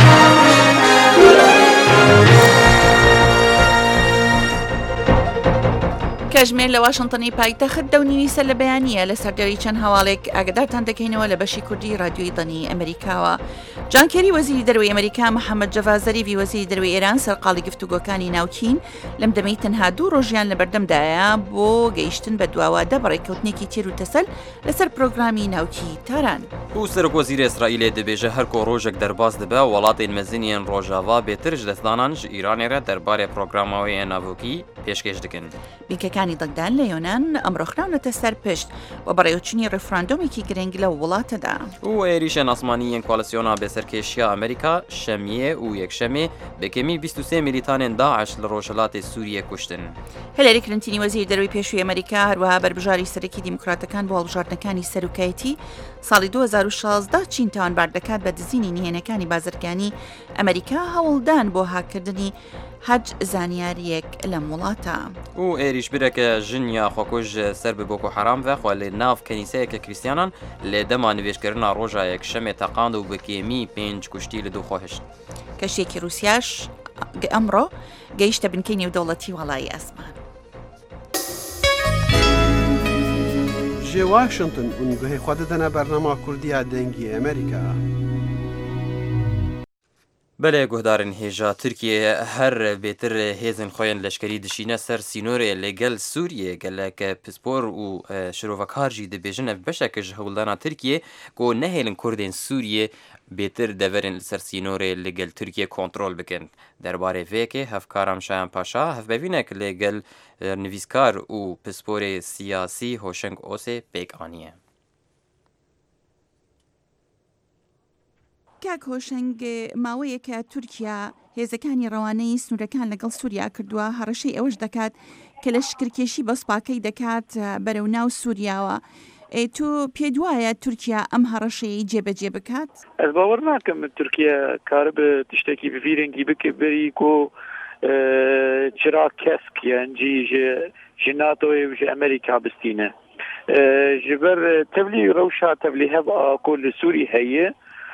کەژمێر لە واشنتنی پایتەخت دەونیویسە لە بەیانیە لە سەردەوی چەند هەواڵێک ئاگدارتان دەکەینەوە لە بەشی کوردی رادیۆی دەنی ئەمریکاوە. جان کێری وەزیری دەرەوەی ئەمریکا محەممەد جەڤاد زەریفی وەزیری دەرەوەی ئێران سەرقاڵی گفتوگۆکانی ناوچین لەم دەمەی تەنها دوو ڕۆژیان لە بەردەمدایە بۆ گەیشتن بە دواوادە بەڕێککەوتنێکی تێر و تەسەل لەسەر پرۆگرامی ناوکی تاران.
و سەرۆکوەزیری ئیسرائیلێ دەبێژە هەر کۆ ڕۆژێک دەرباز دەبە وڵاتین مەزنیان ڕۆژاوا بێتر ji دەستدانان ji ئیرانێرە دەربارەی پرۆگرامەوەی ناوکی پێشکەش دەکەن.
بینکەکانی دڵدان لە یۆنان ئەمڕۆ خراونەتە سەر پشت و بەڕێوەچوونی ڕێفراندۆمێکی گرنگ لە وڵاتەدا.
و عێریشە ئاسمانیین کۆالسیۆنا بێسەرکێشیە ئەمریکا شەمیە و یەکشەمێ بەکەمی بیست و سێ میلیتانên داعش لە ڕۆژهەڵاتی سووریە کوشتن.
هەلاری کلنتینی وەزیری دەرەوەی پێشووی ئەمریکا هەروەها بەربژاری سەرەکی دیموکراتەکان بۆ هەڵبژاردنەکانی سەرۆکایەتی ساڵی دوو هەزار و شازدە چین تاوانبار دەکات بە دزینی نهێنەکانی بازرگانی ئەمریکا هەوڵدان بۆ هاکردنی حەج زانیاریەک لەم وڵاتە.
و عێریش برەکە ژن یا خۆکوژ سەر بە بۆکۆ حەرام بە خوا لێ ناو کەنیسەیەکە کریستیانان لێ دەما نوێژکردنا ڕۆژە یەکشەمێ تەقاند و بەکێمی پێنج کوشتی لە دوو خۆهشت.
کەشێکی رووسیاش ئەمڕۆ گەیشتە بنکەی نێودەوڵەتی وەڵایی ئاسمان.
ji Washington û guhê xwe didine bernama Kurdiya dengî Amerîka.
بەلێ گوهدارن هێژا تورکیە هەر بێتر هێزن خۆیان لەشکری دشینە سەر سینۆرێ لەگەل سووریە گەلەکە پسپۆر و شرۆڤەکارژی دەبێژنە بەشێکەش هەوڵدانا تورکیە کۆ نەهێلن کوردên سووریە بێتر دەڤەرن لەسەر سینۆرێ لەگەل تورکیە کۆنتترۆل بکەن. دەربارەی vêkê hevkaram şayan paşa hevbevînek lêgel nivîskar û pisporê siyasî hoşeng Osê pêk aniye.
کاک هۆشنگ ماوەیەکە تورکیا هێزەکانی ڕەوانەی سنوورەکان لەگەڵ سووریا کردووە هەڕەشەی ئەوەش دەکات کە لە شکرکێشی بەسپاکەی دەکات بەرەو ناو سووریاوە. تۆ پێ دوایە تورکیا ئەم هەڕەشەی جێبەجێ بکات؟
ئەس باوەڕ ناکەم تورکیا کارە بە تشتێکی بڤیرەنگی بکە بەری کۆ چرا کەسک یانجی ji ناتۆی ji ئەمریکا بستینە ji ber tevlî rewşa tevlî hev a ku li Sûrî heye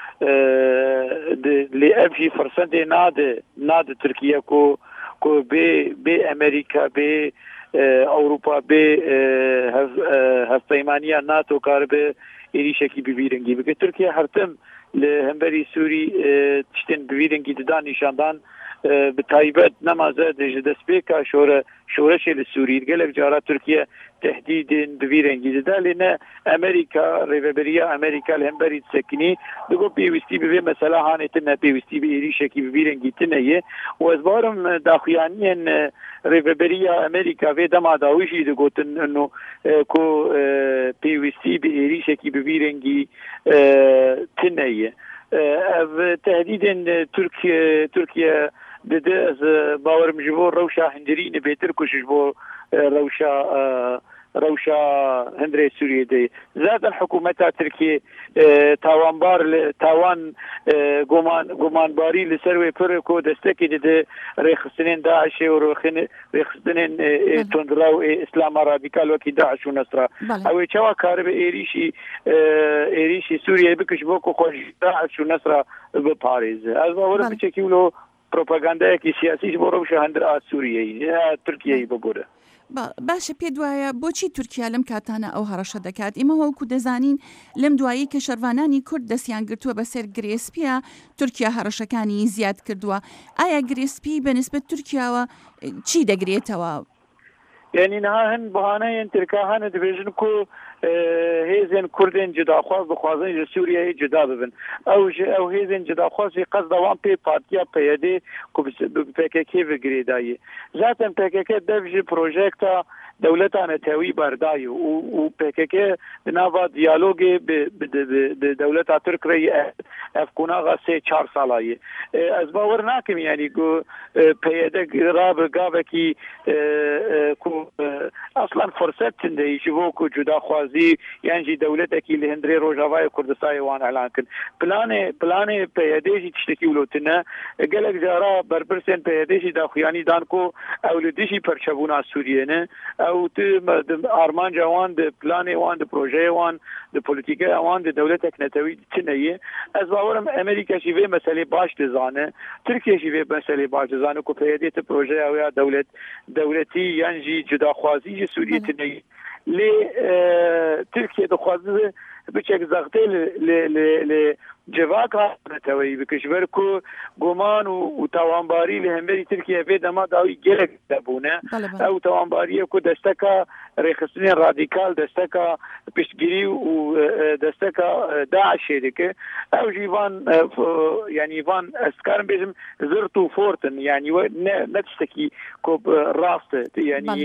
li ev jî firsendê nade nade Tirkiye ku ku bê bê Amerîka bê Ewropa bê hevpeymaniya NATO karibe êrişekî bivîrengî bike. Tirkiye her tim li hemberî Sûrî tiştên bivîrengî dida nîşandan bi taybet nemaze ji destpêka şore şoreşê li Sûrî gelek cara Tirkiye tehdîdên bivîrengî dida lê ne Amerîka rêveberiya Amerîka li hemberî sekinî digo pêwîstî bi vê mesela hanê tin ne pêwîstî bi êrişekî bivîrengî tin heye û ez barim daxuyaniyên rêveberiya Amerîka vê dema dawî jî digotin û ku pêwîstî bi êrişekî bivîrengî tin heye. Ev tehdîdên Türkiye Türkiye dide ez bawerim ji bo rewşa hindirî nebêtir ku ji bo rewşa rewşa hindirê Sûriyê zaten hikûmeta Tirkiye tawanbar tawan goman gomanbarî li ser wê pir ku destekê dide rêxistinên Daişê û rêxistinên tundiraw ê İslama radîkal wekî Daeş û Nesra ew ê çawa karibe êrîşî êrîşî Sûriyê bikir ji bo ku xwe ji Daeş û Nesra biparêze. Ez bawerim biçekî wilo propagandayekî siyasî ji bo rewşa hindir a Sûriyeyî Tirkiyeyî bibûre.
باشە پێ دوایە بۆچی تورکیا لەم کاتانە ئەو هەڕەشە دەکات؟ ئێمە وەکو دەزانین لەم دوایی کە شەروانانی کورد دەستیان گرتووە بەسەر گرێسپیە تورکیا هەڕەشەکانی زیاد کردووە. ئایا گرێسپی بەنسبەت تورکیاوە چی دەگرێتەوە؟
يعني نها هن بهانه تركا هن دبيجن كو هيزن كردين جدا خواص بخوازن سوريا جدا ببن او او هيزن جدا خواص قصد وان بي بارتيا بيدي كو بيكيكي بغريداي ذاتن بيكيكي دبج بروجيكتا دولتنا تاوي برداي و بيكيكي بنافا ديالوجي بدولتها تركيا افكونا غسي چهار سالاي از باور ناكم يعني كو بيدك راب قابكي كو اصلا فرصت تندي شبوكو جدا خوازي يعني دولتك اللي هندري روجاواي كردستان وان اعلان كن بلاني بلاني بيديجي تشتكي ولوتنا قالك جارا بربرسن بيديجي داخياني دانكو اولديشي برشبونا سوريين او ارمان جوان د بلاني وان د بروجي وان د بوليتيكا وان د دولتك نتوي تنيه از باورم امريكا شي في مساله باش تزانه تركيا شي في مساله باش تزانه كو بيديت بروجي او دولت دولتي ينجي جدا خوازي سوريا تنيه لي تركيا دخوازه بچک زغته ل ل جواکا نتوي بکشور کو ګومان او توانباری له همبري ترکیه به دما داوی ګلک دبونه او توانباری کو دستکا رخصتین رادیکال دستکا پیشگیری او دستکا داعش دکه او جیوان يعني فان اسكارم بيزم زرتو فورتن يعني نتشتكي كوب راست يعني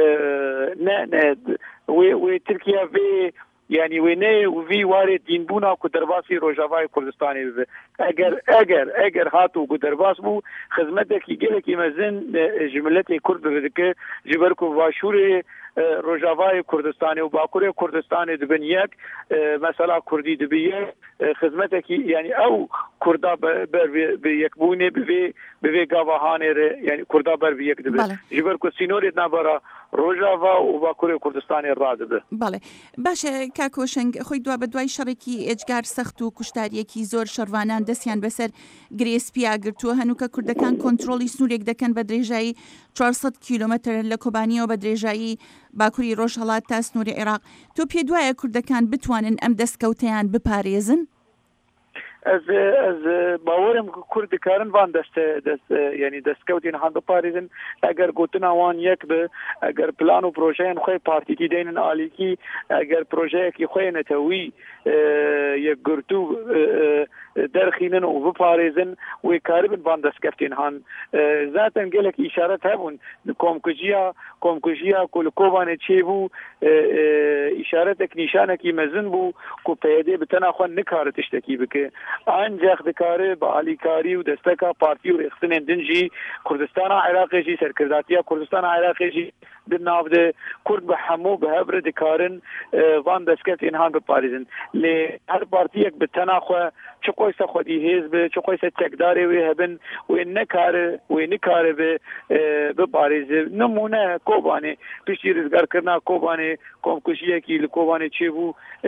نه و و تركيا في يعني وينه وفي وارد دينبونا كو درباسي روجاواي كردستاني اگر اگر اگر هاتو كو درباس بو خدمتك يجلك يمزن جملتي كرد بدك جبركو واشوري روجاواي كردستاني وباكوري كردستاني دبنياك مثلا كردي دبيه خدمتك يعني او كردا بيكبوني بفي بفي غاواهاني يعني كردا بر بيكدب جبركو سينوري نابرا روجاوا و باکوری کوردستانی رادبه.
بله باشه کاکوشنگ خوی دو به دوای شبکی اجگار سخت و کشتاریکی زور شروانان دستیان بسر گریسپیا گرتو هنو که کردکان کنترلی سنورک دکن بدرجایی چهارصد کیلومتر لکوبانی و بدرجایی باکوری روشالات تا سنور عراق. تو پی دوای کردکان بتوانن ام دستکوتیان بپاریزن؟
از از باورم کرد کارن وان دست دست یعنی دستکوتین هند پاریزن اگر گوتنا وان یک به اگر پلان و پروژه خوی پارتی کی دینن عالی کی اگر پروژه کی خوی نتوی یک گرتو درخینن و بپاریزن و کاربن وان دستکوتین هند ذاتن گلک اشارت هبون کومکجیا کومکجیا کل کوبان چیبو اشارتک نشانکی مزن بو کو پیده بتنا خو نکار تشتکی بک انجخ دکاره با علیکاری و دستکا پارتی و رخصتین دنجی کردستان عراقی جی سرکرداتیا کردستان عراقی جی بالناف ده کرد بحمو بهبر دکارن وان دسکت اینهان بپاریزن لی هر پارتی یک بتنا خو چه قویسا خودی حزب چه قویسا چکداری وی هبن وی نکاره وی نکاره به بپاریزن نمونه کوبانه پیشی رزگار کرنا کوبانه کومکشیه کی لکوبانه چه بو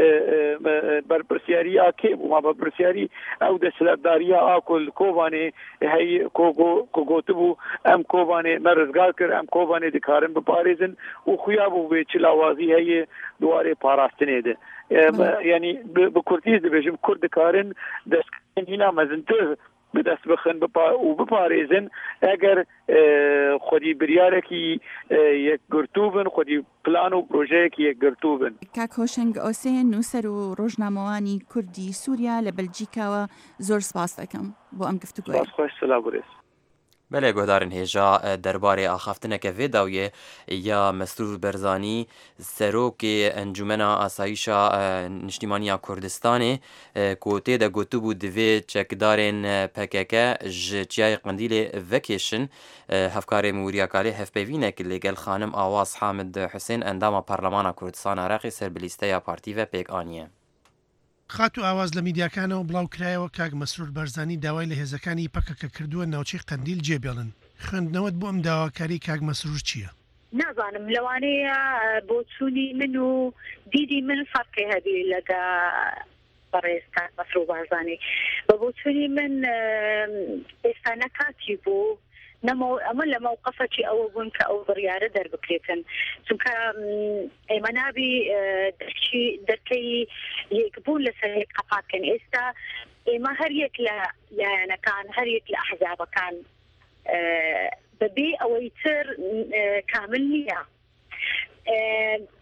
برپرسیاری آکه بو ما برپرسیاری او دستلداری آکل کوبانه هی کوگو کوگوتبو ام کوبانه مرزگار کر ام کوبانه دکارن بپاریزن و خویابو به چلاوازی هی دواره پاراستنه ده يعني بكرديز بيجم كرد كارن دست هنا مزنتر بدست بخن بپا و بپاریزن اگر خودی بریارکی یک گرتوبن خودی پلان و پروژه کی یک گرتوبن
کاکوشنگ اوسین نوسر و روزنامه‌وانی کردی سوریا لبلژیکا و زور سپاس دکم بو ام گفتگو
سپاس خوش سلام گریس
بله گهدارن هجا درباره آخافتنک ویداویه یا مسرور برزانی سروک انجمنا آسایشا نشتیمانی کردستان کوته ده گوتو بود دوی چکدارن پککه جچیای قندیل وکیشن هفکار موریاکالی هفپیوینک لگل خانم آواز حامد حسین اندام پارلمان کردستان عراقی سر بلیسته پارتی و پیک آنیه
خات و ئاواز لە میدیاکانەوە بڵاو کرایەوە کاک مەسرور بەرزانی داوای لە هێزەکانی پەکەکە کردووە ناوچەی قەندیل جێبێڵن خوێندنەوەت بۆ ئەم داواکاری کاک مەسرور چییە؟
نازانم لەوانەیە بۆ چوونی من و دیدی من فەرقی هەبی لەگە بەڕێز کاک مەسرور بەرزانی بە بۆ چوونی من ئێستا نەکاتی بوو نمو أمل موقفة أو بنك أو بريارة در بكريتن ثم إما نبي درشي دركي يقبول لسه قفات كان إستا إما هريك لا يعني كان هريك لأحزاب كان ببي أو يصير كامل نية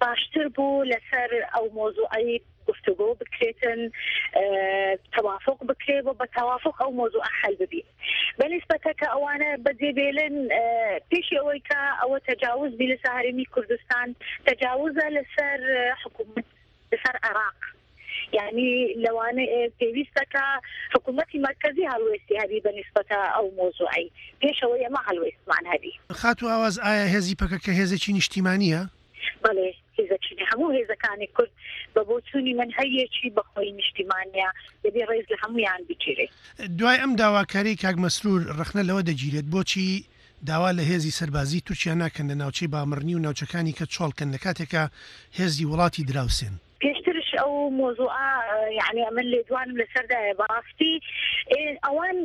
باشتر بوو لەسەر ئەو مۆزوعی گفتگۆ بکرێتن توافق بکرێ بۆ بە توافق ئەو مۆزوع حل ببی بەنسبەتە کە ئەوانە بەجێبێڵن پێشی ئەوەی کە ئەوە تەجاوز بی لەسەر هەرێمی کوردستان تەجاوزە لەسەر حکوومەت لەسەر عێراق يعني لوانه پێویستەکە حکوومەتی مرکزی هەڵوێستی هەبی بەنسبەتە ئەو مۆزوعی پێشەوەی ئەمە هەڵوێستمان هەبی.
خاتو ئاواز ئایا هێزی پەکە کە هێزێکی نیشتیمانیە؟
بەڵێ هێزەکی هەموو هێزەکانی کورد بە بۆچوونی من هەیەکی بەخۆی نیشتیمانیە دەبێ ڕێز لە هەمویان بگیرێ.
دوای ئەم داواکاری کاک مەسرور ڕخنە لەوە دەگیرێت بۆچی داوا لە هێزی سەربازی تورکیا ناکەن لە ناوچەی بامڕنی و ناوچەکانی کە چۆڵکەن لە کاتێکە هێزی وڵاتی دراوسێن.
پێشترش ئەو مۆزوع یعنی ئەمن لێ دوانم لەسەردایە بەڕاستی ئەوان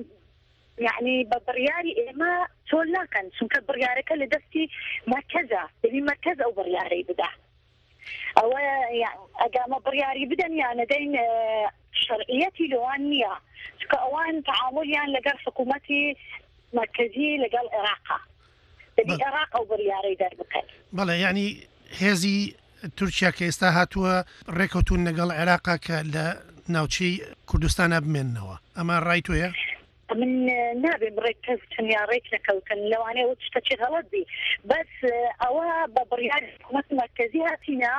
یعنی بە بڕیاری ئێمە چۆل ناکەن چونکە بڕیارەکە لە دەستی مرکزە دەبی مرکز ئەو بڕیارەی بدا ئەوە ئەگامە بڕیاری بدەن یانە دەین شەرعیەتی لەوان نییە چونکە ئەوان تعاملیان لەگەڵ حکوومەتی مرکزی لەگەڵ عێراقا دەبی عێراق ئەو بڕیارەی دەربکەن.
بەڵێ یعنی هێزی تورکیا کە ئێستا هاتووە ڕێکەوتون لەگەڵ عێراقا کە لە ناوچەی کوردستانە بمێننەوە ئەمە ڕای تۆیە؟
من نابێم ڕێککەوتن یا ڕێک نەکەوتن لەوانەیە و شتەی غەڵەت بی بەس ئەوە بە بڕیاری حکوومەتی مرکزی هاتینە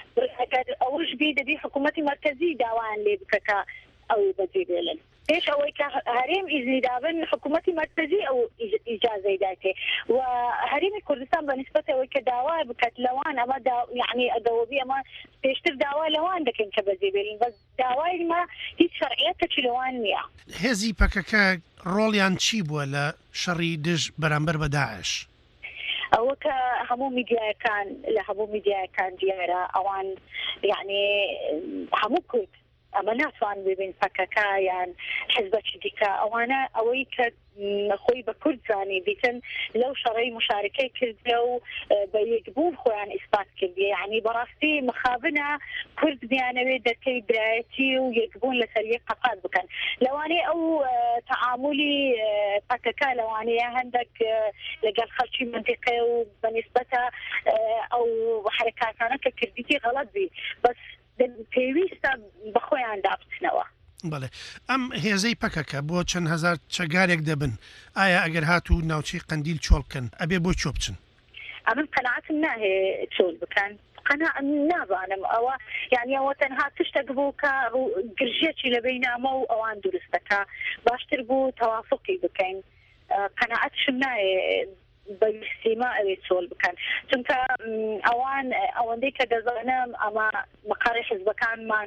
ئەوش بی دەبی حکوومەتی مرکزی داوایان لێ بکەکە ئەو بەجێبێڵن پێش ئەوەی کە هەرێم ئیزنی دابن حکوومەتی مرکزی ئەو ئیجازەی داتێ و هەرێمی کوردستان بەنسبەت ئەوەی کە داوا بکات لەوان ئەمە یعنی ئەدەوەبی ئەمە پێشتر داوا لەوان دەکەن کە بەجێبێڵن بەس داوای ما هیچ شەرعیەتێکی لەوان نییە.
هێزی پەکەکە ڕۆڵیان چی بووە لە شەڕی دژ بەرامبەر بە داعش؟
ئەوە کە هەموو میدیایەکان لە هەموو میدیایەکان دیارە ئەوان یعنی هەموو کورد ئەمە ناتوان ببین پەکەکە یان حزبەکی دیکە ئەوانە ئەوەی کە خۆی بە کورد زانی بیتن لەو شەڕەی مشارکەی کردە و بە یەکبوون خۆیان ئیسپات کردیە یعنی بەڕاستی مخابنە کورد بیانەوێت دەرکەی برایەتی و یەکبوون لەسەر یەک قەپات بکەن لەوانەیە ئەو تەعاملی پەکەکە لەوانەیە هەندێک لەگەڵ خەڵکی منتیقە و بەنسبەتە ئەو حرەکاتانە کە کردیتی غەڵەت بی بەس پێویستە بەخۆیان دابچنەوە.
بەڵێ ئەم هێزەی پەکەکە بۆ چەند هەزار چەگارێک دەبن ئایا ئەگەر هاتوو ناوچەی قەندیل چۆڵکەن ئەبێ بۆ چۆ بچن؟
ئەمن قەناعەتم ناهەیە چۆل بکەن قەناع نازانم ئەوە یعنی ئەوە تەنها تشتێک بوو کە گرژێکی لە بەینامە و ئەوان دروستەکە باشتر بوو تەوافقی بکەین قەناعەتشم نایە بەویستیمە ئەوێ چۆل بکەن چونکە ئەوان ئەوەندەی کە دەزانم ئەمە مەقاڕی حزبەکانمان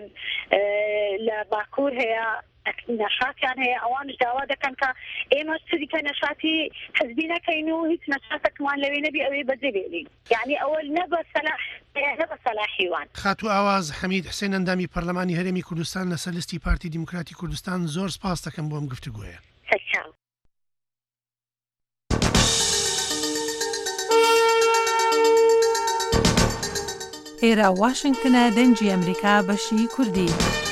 لە باکوور هەیە نەشاتیان هەیە ئەوانش داوا دەکەن کە ئێمە چریکە نەشاتی حزبی نەکەین و هیچ نەشاتێکمان لەوێ نەبی ئەوێ بەجێبێڵین یعنی ئەوە نەبە سەلاح نەبە سەلاحیوان.
خاتو ئاواز حەمید حسێن ئەندامی پەرلەمانی هەرێمی کوردستان لەسەر لیستی پارتی دیموکراتی کوردستان زۆر سپاس دەکەم بۆ ئەم گفتوگۆیە.
ئێرە واشنگتنە دەنگی ئەمریکا بەشی کوردی.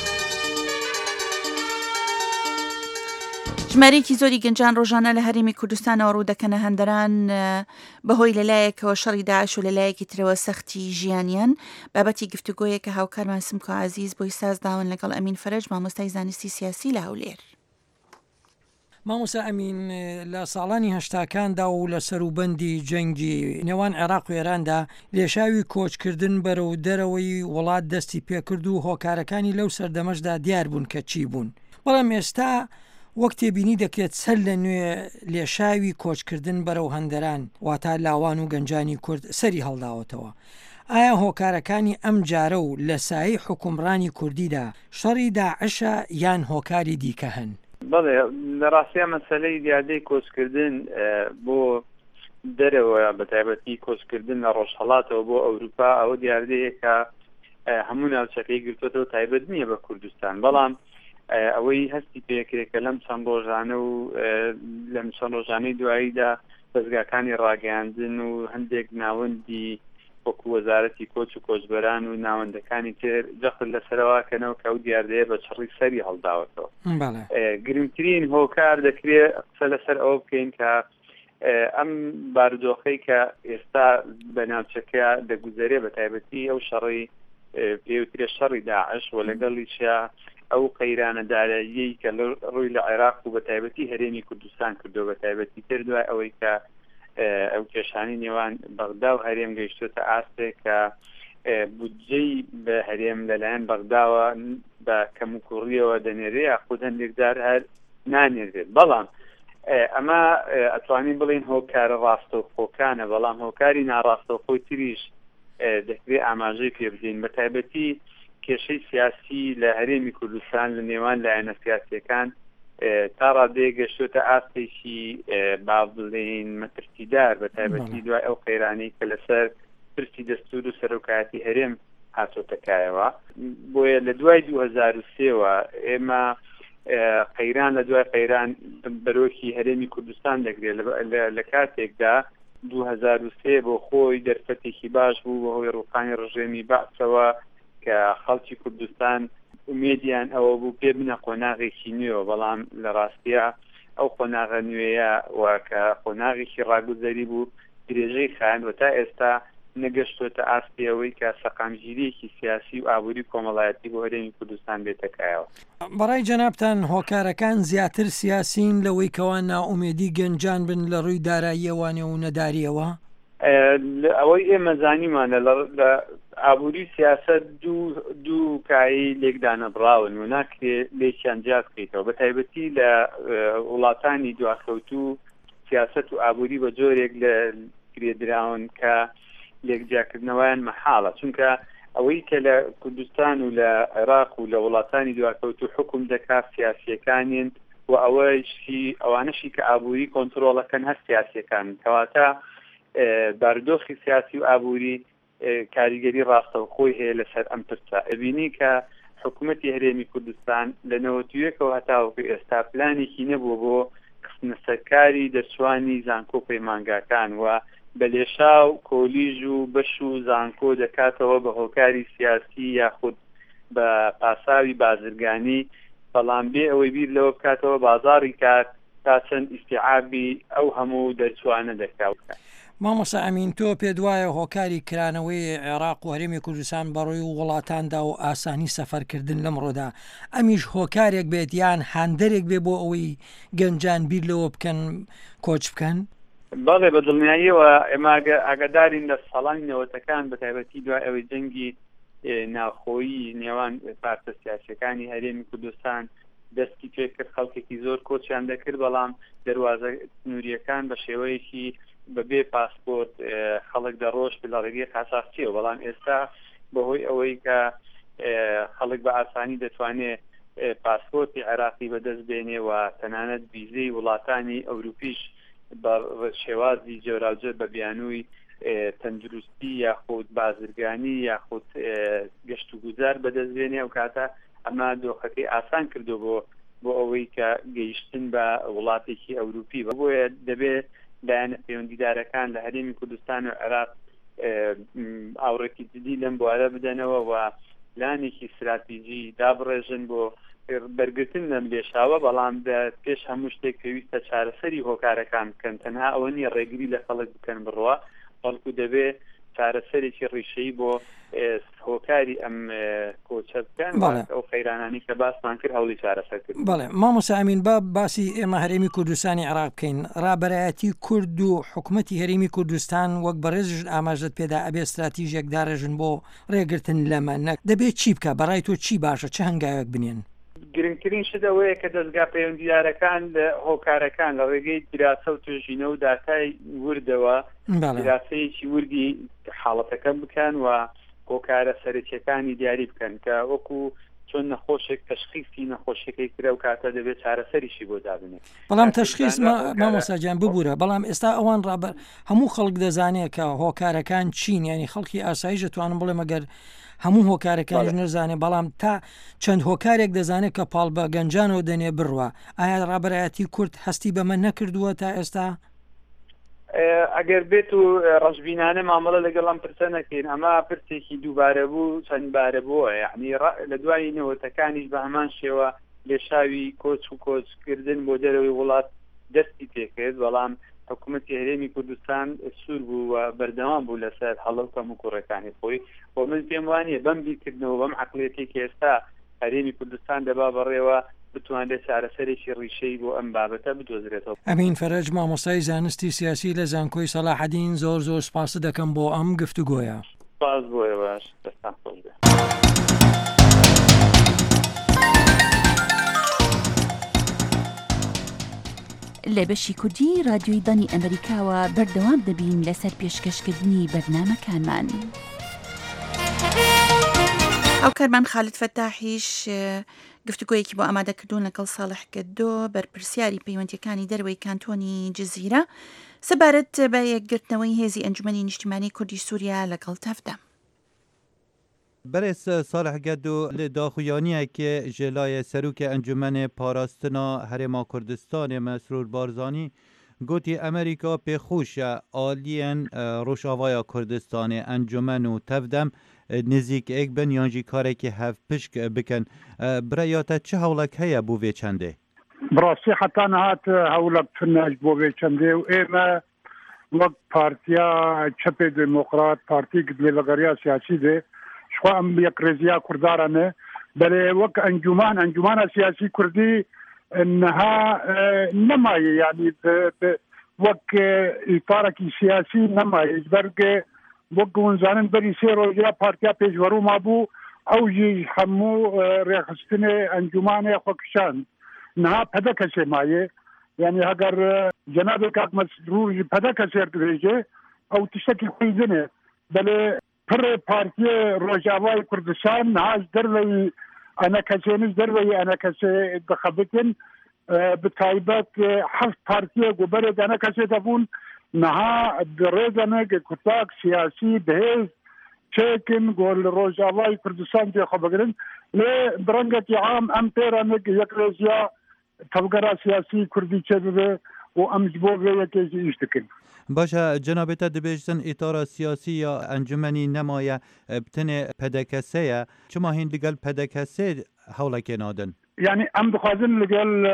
ژمارەیەکی زۆری گەنجان ڕۆژانە لە هەرێمی کوردستانەوە ڕوو دەکەنە هەندەران بەهۆی لەلایەکەوە شەڕی داعش و لەلایەکی ترەوە سەختی ژیانیان بابەتی گفتوگۆیە کە هاوکارمان سمکۆ عەزیز بۆی سازداون لەگەڵ ئەمین فەرەج مامۆستای زانستی سیاسی لە هەولێر.
مامۆستا ئەمین لە ساڵانی هەشتاکاندا و لە سەروبەندی جەنگی نێوان عێراق و ئێراندا لێشاوی کۆچکردن بەرەو دەرەوەی وڵات دەستی پێکرد و هۆکارەکانی لەو سەردەمەشدا دیار بوون کە چی بوون. بەڵام ئێستا وەک تێبینی دەکرێت سەر لە نوێ لێشاوی کۆچکردن بەرەو هەندەران واتە لاوان و گەنجانی کورد سەری هەڵداوەتەوە. ئایا هۆکارەکانی ئەم جارە و لە سایەی حکومڕانی کوردیدا شەڕی داعشە یان هۆکاری دیکە هەن؟
بەڵێ لە ڕاستیە مەسەلەی دیادەی کۆچکردن بۆ دەرەوە بە تایبەتی کۆچکردن لە ڕۆژهەڵاتەوە بۆ ئەوروپا ئەوە دیاردەیەکە هەموو ناوچەکەی گرتوێتەوە تایبەت نییە بە کوردستان بەڵام ئەوەی هەستی پێکرێکە لەم چەند ڕۆژانە و لەم چەند ڕۆژانەی دواییدا بەزگاکانی ڕاگەاندن و هەندێک ناوەندی وەکو وەزارەتی کۆچ و کۆچبەران و ناوەندەکانی تر جەخت لەسەرەوەکەنەوە کە ئەو دیاردەیە بە چڕی سەری هەڵداوەتەوە. گرنگترین هۆکار دەکرێت قسە لەسەر ئەوە بکەین کە ئەم بارودۆخەی کە ئێستا بە ناوچەکە دەگوزارێ بە تایبەتی ئەو شەڕی پێوترێ شەڕی داعش و لەگەڵیشە ئەو قەیرانەدارایی کە ڕووی لە عێراق و بە تایبەتی هەرێمی کوردستان کردو بە تایبەتی تر دوای ئەوەی کە ئەو کێشانی نێوان بەغدا و هەرێم گەیشتوتە ئاستێک کە بودجەی بە هەرێم لەلایەن بەغداوە بە کەم و کوڕیەوە دەنێرێ یاخود هەندێکدار هەر نانێرێت بەڵام ئەمە ئەتوانین بڵین هۆکارە ڕاستەوخۆکانە بەڵام هۆکاری ناڕاستەوخۆی تریش دەکرێت ئاماژەی پێ بدەین بە تایبەتی کێشەی سیاسی لە هەرێمی کوردستان لە نێوان لایەنە سیاسیەکان تا ڕادەیە گەشتوتە ئاستێکی با بڵێن مەترسیدار بە تایبەتی دوای ئەو قەیرانەی کە لەسەر پرسی دەستور و سەرۆکایەتی هەرێم هاتۆتەکایەوە بۆیە لە دوای دوو هەزار و سێوە ئێمە قەیران لە دوای قەیران بەرۆکی هەرێمی کوردستان دەگرێت لە کاتێکدا دوو هەزار و سێ بۆ خۆی دەرفەتێکی باش بوو بە هۆی ڕووقانی ڕژێمی بەعسەوە کە خەڵکی کوردستان ئومێدیان ئەوە بوو پێ بنە قۆناغێکی نوێەوە بەڵام لە ڕاستیە ئەو قۆناغە نوێیە و کە قۆناغێکی ڕاگوزەری بوو درێژەی خایەن و تا ئێستا نەگەشتوتە ئاستیەوەی کە سەقامگیریەکی سیاسی و ئابووری کۆمەڵایەتی بۆ هەرێمی کوردستان بێتەکایەوە.
بەڕای جەنابتان هۆکارەکان زیاتر سیاسین لەوەی کەوا ناومێدی گەنجان بن لە ڕووی داراییەوانێ و نەداریەوە
ئەوەی ئێمە زانیمانە لە ئابووری سیاست دوو کایی لێکدانە بڕاون و ناکرێت لێکیان جیاز بکەیتەوە بە تایبەتی لە وڵاتانی دواکەوتوو سیاست و ئابووری بە جۆرێک لە گرێدراون کە لێکجیاکردنەوەیان مەحاڵە چونکە ئەوەی کە لە کوردستان و لە عێراق و لە وڵاتانی دواکەوتوو حکم دەکات سیاسیەکانین و ئەوەشی ئەوانەشی کە ئابووری کۆنتڕۆڵەکەن هەر سیاسیەکان کەواتە بارودۆخی سیاسی و ئابووری کاریگەری ڕاستەوخۆی هەیە لەسەر ئەم پرسە ئەبینی کە حکوومەتی هەرێمی کوردستان لە نەوەتویەکەوە هەتاوەکو ئێستا پلانێکی نەبووە بۆ قسنە سەرکاری دەرچوانی زانکۆ پەیمانگاکان و بەلێشا و کۆلیژ و بەش و زانکۆ دەکاتەوە بە هۆکاری سیاسی یاخود بە پاساوی بازرگانی بەڵام بێ ئەوەی بیر لەوە بکاتەوە بازاڕی کات تا چەند ئیستیعابی ئەو هەموو دەرچوانە دەکات.
مامۆستا ئەمین تۆ پێ دوایە هۆکاری کرانەوەی عێراق و هەرێمی کوردستان بەڕووی و وڵاتاندا و ئاسانی سەفەرکردن لەمڕۆدا ئەمیش هۆکارێک بێت یان هاندەرێک بێ بۆ ئەوەی گەنجان بیر لەوە بکەن کۆچ بکەن؟
بەڵێ بە دڵنیاییەوە ئێمە ئاگادارین لە ساڵانی نەوەتەکان بە تایبەتی دوای ئەوەی جەنگی ناوخۆیی نێوان پارتە سیاسیەکانی هەرێمی کوردستان دەستی پێ کرد خەڵکێکی زۆر کۆچیان دەکرد بەڵام دەواازە نووریەکان بە شێوەیەکی بەبێ پاسپۆرت خەڵک دەڕۆشت لە ڕێگەی قاچاقچیەوە بەڵام ئێستا بەهۆی ئەوەی کە خەڵک بە ئاسانی دەتوانێت پاسپۆرتی عێراقی بەدەست بێنێ و تەنانەت ویزەی وڵاتانی ئەوروپیش بە شێوازی جێراوجێ بە بیانووی تەندروستی یاخود بازرگانی یاخود گەشت و گوزار بەدەستبێنێ و کاتە ئەمە دۆخەکەی ئاسان کردو بۆ بۆ ئەوەی کە گەیشتن بە وڵاتێکی ئەوروپی بە بۆیە دەبێت لایەنە پەیوەندیدارەکان لە هەرێمی کوردستان و عێراق ئاوڕێکی جدی لەم بوارە بدەنەوە و لانێکی استراتیژی دابڕێژن بۆ بەرگرتن لەم لێشاوە بەڵام پێش هەموو شتێک پێویستە چارەسەری هۆکارەکان بکەن تەنها ئەوە نیە ڕێگری لە خەڵک بکەن بڕوە بەڵکو دەبێت چارەسەرێکی ڕیشەی بۆ هۆکاری ئەم کۆچە بکەن ئەو خەیرانانی کە باسمان کرد هەوڵی چارەسەرکرد.
بەڵێ مامۆستا ئەمین با باسی ئێمە هەرێمی کوردستانی عێراق بکەین ڕابەرایەتی کورد و حکوومەتی هەرێمی کوردستان وەک بەڕێزژن ئاماژت پێدا ئەبێ استراتیژێک داڕێژن بۆ ڕێگرتن لەمە نەک دەبێت چی بکە بەڕای تۆ چی باشە چه هەنگاوێک بنێن؟
گرنگترین شتەوەیە کە دەستگا پەیوەندیدارەکان لە هۆکارەکان لە ڕێگەی دراسە و توێژینە و داتای وردەوە دراسەیەکی وردی حاڵەتەکە بکەن و هۆکارە سەرچیەکانی دیاری بکەن کە وەکو چۆن نەخۆشێک تەشخیصی نەخۆشیەکەی کرا و کاتە دەبێت چارەسەریشی بۆ دابنێت.
بەڵام تەشخیص مامۆستاجان ببوورە بەڵام ئێستا ئەوان ڕابەر هەموو خەڵک دەزانێت کە هۆکارەکان چین ینی خەڵکی ئاسایش دەتوانم بڵێ مەگەر هەموو هۆکارەکانش نەزانێت بەڵام تا چەند هۆکارێک دەزانێت کە پاڵ بە گەنجانەوە دەنێ بڕوە ئایا ڕابەرایەتی کورد هەستی بەمە نەکردووە تا ئێستا؟
ئەگەر بێت و ڕەشبینانە مامەڵە لەگەڵ ئەم پرسە نەکەین ئەمە پرسێکی دووبارە بوو چەندبارە بووە یعنی لە دوای نەوەتەکانیش بە هەمان شێوە لێشاوی کۆچ و کۆچکردن بۆ دەرەوەی وڵات دەستی پێکرد بەڵام حکوومەتی هەرێمی کوردستان سوور بوو و بەردەوام بوو لەسەر هەڵەوکەم و کوڕەکانی خۆی بۆ من پێم وانە بەم بیرکردنەوە بەم عقلێتی کە ئێستا هەرێمی کوردستان دەبا بەڕێوە بتوانێت چارەسەرێکی ڕیشەی بۆ ئەم بابەتە بدۆزرێتەوە.
ئەمین فەرەج مامۆستای زانستی سیاسی لە زانکۆی سەلاحەدین زۆر زۆر سپاس دەکەم بۆ ئەم گفتوگۆیە.
سپاس بۆیە باش دەستان خۆش بێ.
لە بەشی کوردی رادیۆی دانی ئەمریکاوە بەردەوام دەبین لەسەر پێشکەشکردنی بەرنامەکانمان. هاوکارمان خالد فەتاحیش گفتوگۆیەکی بۆ ئامادەکردوون لەگەڵ ساڵح گەدۆ بەرپرسیاری پەیوەندیەکانی دەروەی کانتۆنی جززیرە سەبارەت بە یەکگرتنەوەی هێزی ئەنجومەنی نیشتیمانی کوردی سووریا لەگەڵ تەفدا.
برس صالح گدو لداخویانی که جلای سروک انجمن پاراستنا هرما کردستان مسرور بارزانی گوتی امریکا به خوش آلین روشاوای کردستان انجمن و تفدم نزیک ایک بن یانجی کاری که هف پشک بکن برایات چه حولک هیا بووی چنده؟
براستی حتی نهات حولک فنج بووی چنده و ایمه وقت پارتیا چپ دموکرات پارتی گدلی وگریا سیاسی ده شخوا ام یک رزیا کردارانه بله وقت انجمان انجمان سیاسی کردی انها نمایی یعنی وقت اطارکی سیاسی نمایی برگه وقت ونزانن بری سی روزیا پارتیا پیشورو مابو او جی همو ریخستن انجمان خوکشان نها پدا کسی مایه یعنی اگر جناب کاک مسرور پدا کسی ارتویجه او تشتکی خویدنه بله پر پارتی روجاوای کردستان نهاز دروی انا کسینش دروی انا کسی دخبتن بتایبت هفت پارتی گوبره انا کسی دفون نها درزنه کتاک سیاسی بهز چکن گول روجاوای کردستان دی خبرن ل برنگتی عام ام پیرانه یک رزیا تفکر سیاسی کردی چه به و ام جبور یکی اشتکن
باشه جنابتا دبیجتن اطار سیاسی یا انجمنی نمایه بتن پدکسه چما هین لگل پدکسه حولک نادن
یعنی ام دخوازن لگل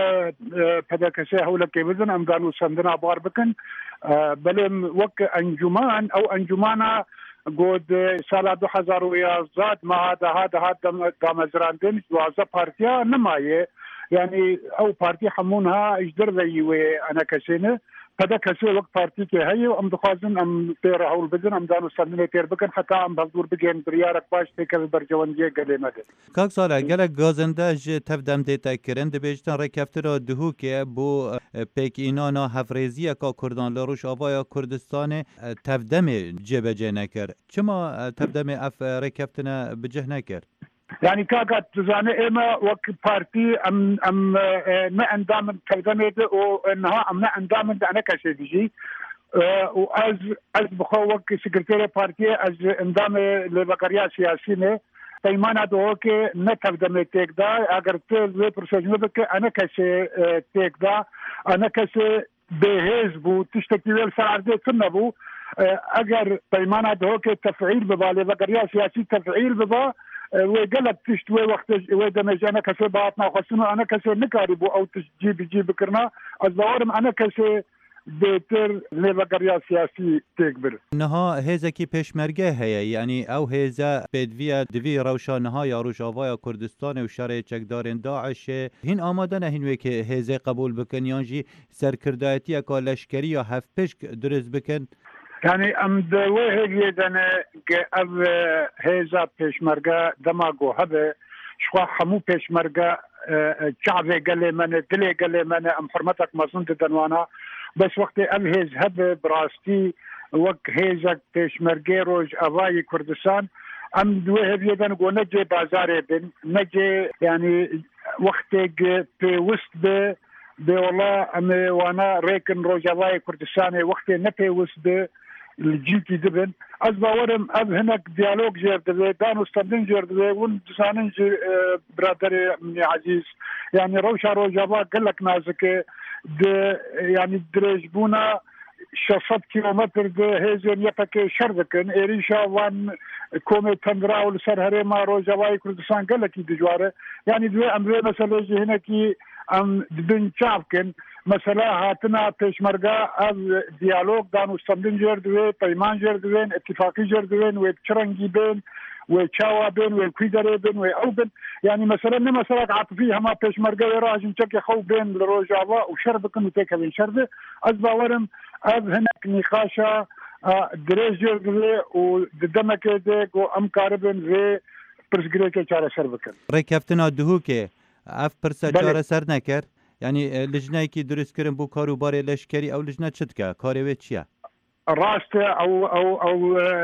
پدکسه حولک بزن ام دانو سندنا بار بکن بلیم وک انجمان او انجمانا گود سال دو هزار و یازده ما ده ها ده دامزراندن دوازده پارتیا نمایه یعنی او پارتی همونها اجدر وی انا کسینه پدا کسی وقت پارتی که هی و ام دخوازن ام پیر حول بدن ام دانو سندنه پیر بکن حتی ام بزدور بگین بریارک باش تکر برجوانجی گلی مده
کاک ساله گلک گازنده جه تفدم دیتا کرن دبیجتن رکفته را دهو که بو پیک اینانا هفریزی که کردان لروش آوای کردستان تفدم جه بجه نکر چما تفدم اف رکفتنا بجه نکر؟
يعني كاكا تزاني إما وك بارتي أم أم ما أندام كلمة وإنها أم ما أندام أنا كشيء وأز أز بخوك سكرتير بارتي أز أندام لبقرية سياسية تيمانا دوك نتفدم تيكدا أجر تل بروسيجر بك أنا كشيء تيكدا أنا كشيء بهز بو تشتكي الفرد كنبو أجر تيمانا دوك تفعيل ببا لبقرية سياسي تفعيل ببا وقلب تشتوي وقت ودمج انا كسي باطنا وخصنا انا كسي نكاربو او تجيب جيب كرنا الظواهر انا كسي بيتر لبقرية سياسي تكبر
نها هزا كي پشمرگه هيا يعني او هزا بدوية دوي روشا نها يا روشاويا كردستان و شرع چكدارين داعش هين آمادن هين وكي هزا قبول بكن يانجي سركردائتي اكا لشكري يا هف پشك درز بكن
يعني ام دوه جدنا اب هيزا پشمرگه دماغو هبه شخوا حمو پشمرگه شعبه قال من دلي قال من ام حرمتك مظن دنوانا بس وقت ام هيز هبه براستي وقت هيزا پشمرگه روج اواي كردستان ام دوه جدنا جو نجي بازار بن نجي يعني وقت في وسط به والله ام وانا ريكن روج اواي كردستان وقت نبي وسط به الجيتي دبن از باورم اب هناك ديالوج جرد دانو استندن جرد ون دسانن برادر عزيز يعني روشا روجابا قال لك نازك يعني درجبونا شفت كيلومتر ده هزين يبكي شردكن إريشا وان كومي تندرا ولسر هريما روجاواي كردستان قال لك دجواره يعني دوي أمري مثلا هنا كي ام دبن شعبكن مثلا هاتنا پێشمەرگا ئەم دیالۆگ دانوستەندن ژێر دوێ پەیمان ژێر دوێن اتفاقی ژێر دوێن وێ چڕەنگی بێن وێ چاوا بێن وێ کوی دەرێ بن وێ ئەو بن یعنی مەسەلە نە مەسەلەک عاتفی هەما پێشمەرگە وێ ڕاژن چەکی خەو بێن لە ڕۆژاوا و شەر بکن و تێکەوێن شەر بێ ئەس باوەرم ئەز هەنێک نیقاشە درێژ ژێر دوێ و دەمەکێ دێک و ئەم کارە بن وێ پرسگرێکە چارەسەر بکەن
ڕێککەفتنا دووکێ ئەف پرسە چارەسەر نەکرد ینی لژنایکی دروستکردن بۆ کاروبارێ لەشکری ئەو لژنە چتکە کارێوێ چییە؟
ڕاستە ئەو ئەو ئەو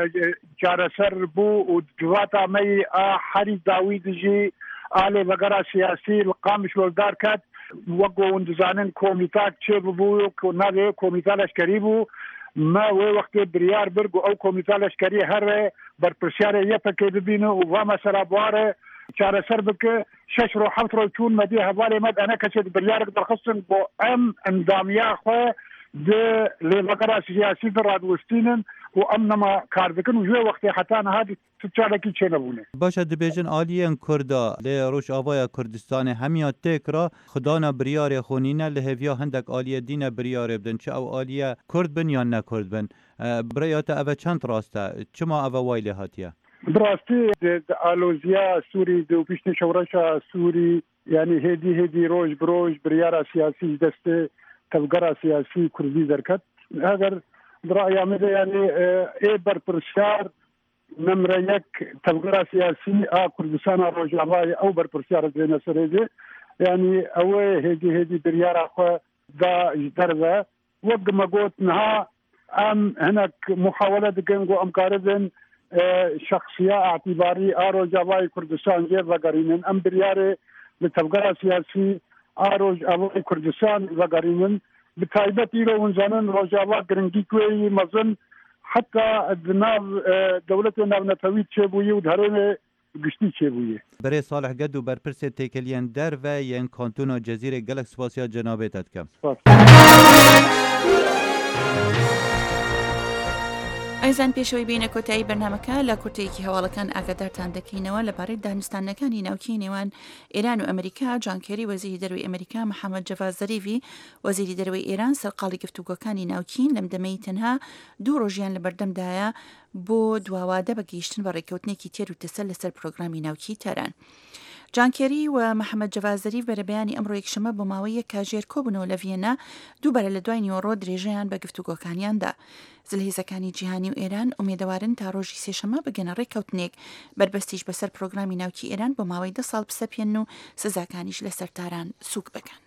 چارەسەر بوو و دواتامەی هەری داوی دژی ئالێ بەگەرا سیاسی قامش وەلدار کات وەک دزانن کۆمیتاک چێ ببوو و ناوێ کۆمیتا لەشکری بوو ما وێ وەختێ بریار برگ و ئەو کۆمیتا لەشکری هەرێ بەرپرسیارە یەپەکەی ببینە و وا مەسەلا بوارە چارەسەر بکە شش ڕۆ حەوت ڕۆ چوون مەدی هەوارێ مەد ئەنە کەسێت بریارێک دەرخستن بۆ ئەم ئەندامیا خۆ لێ بەگەرا سیاسی ڕادوەستینن و ئەم نەما کار دەکەن و ژێ وەختێ حتا نەهاتی چارێکی چێ نەبوونێ
باشە دەبێژن ئالیەن کووردا لێ ڕۆژئاوایە کوردستانی هەمیان تێکرا خدانە بریارێ خۆنینە لە هێڤیا هەندێک ئالیە دینە بریارێ بدن چ ئەو ئالیە کورد بن یان نەکورد بن برەیاتە ئەvە چەند ڕاستە چما ئەvە وای لێ هاتیە
براستی ئالۆزیا سووری دو پیشتە شەورەشە سووری ینی هێدی هێدی ڕۆژ برۆژ بریارە سیاسی دەستێ تەبگەرا سیاسی کوردی دەرکەت ئەگەر درایامەدە ینی ئێ بەرپرسیار نمرە یەک تەبگەرا سیاسی ئا کوردستانە ڕۆژاوای ئەو بەرپرسیارە دێنە سەرێجێ ینی ئەوە هێدی هێدی بریارە خۆ دا دەربە وەک گمەگوت نها ئەم هەنێک محاولە دەکەن بۆ ئەم کارە بن شخصیە اعتیباری ئاڕۆژاوای کوردستان ژێر ڤەگەڕینن ئەم بریارێ لە تەبگەرا سیاسی ئاڕۆژاوای کوردستان ڤەگەڕینن بتایبەت ئیرۆ ونزانن ڕۆژاوا گرنگی کوێی مەزن حتا ناو دەوڵەتێ ناونەتەوی چێبووی و هەرێمێ گشتی چێبوویە
برێ ساڵح گەد و بەرپرسێ تێکەلیان دەرڤە یەن کانتۆنا جەزیرە گەلک سوپاسیا جەنابێتە دکەم
ئەیزان پێشەوەی بینە کۆتایی بەرنامەکە لە کورتەیەکی هەواڵەکان ئاگادارتان دەکەینەوە لەبارەی دانوستانەکانی ناوکی نێوان ئێران و ئەمریکا جان کێری وەزیری دەروی ئەمریکا محەممەد جەڤاد زەریفی وەزیری دەروی ئێران سەرقاڵی گفتوگۆکانی ناوکین لەم دەمەی تەنها دوو ڕۆژیان لە بەردەمدایە بۆ دواوادە بەگەیشتن بە ڕێکەوتنێکی تێر و تەسەر لەسەر پرۆگرامی ناوکی تەران. جان کێری و محەممەد جەڤاد زەریف بەرەبەیانی ئەمڕۆ یەکشەمە بۆ ماوەی کاژێر کۆبنەوە لە ڤیەنا دووبارە لە دوای نیوەڕۆ درێژەیان بە گفتوگۆکانیاندا. زلهێزەکانی جیهانی و ئێران ئومێدەوارن تا ڕۆژی سێشەمە بگەنە ڕێککەوتنێک بربەستیش بەسەر پرۆگرامی ناوکی ئێران بۆ ماوەی دە ساڵ بسەپێن و سزاکانیش لە سەرتاران سووک بکەن.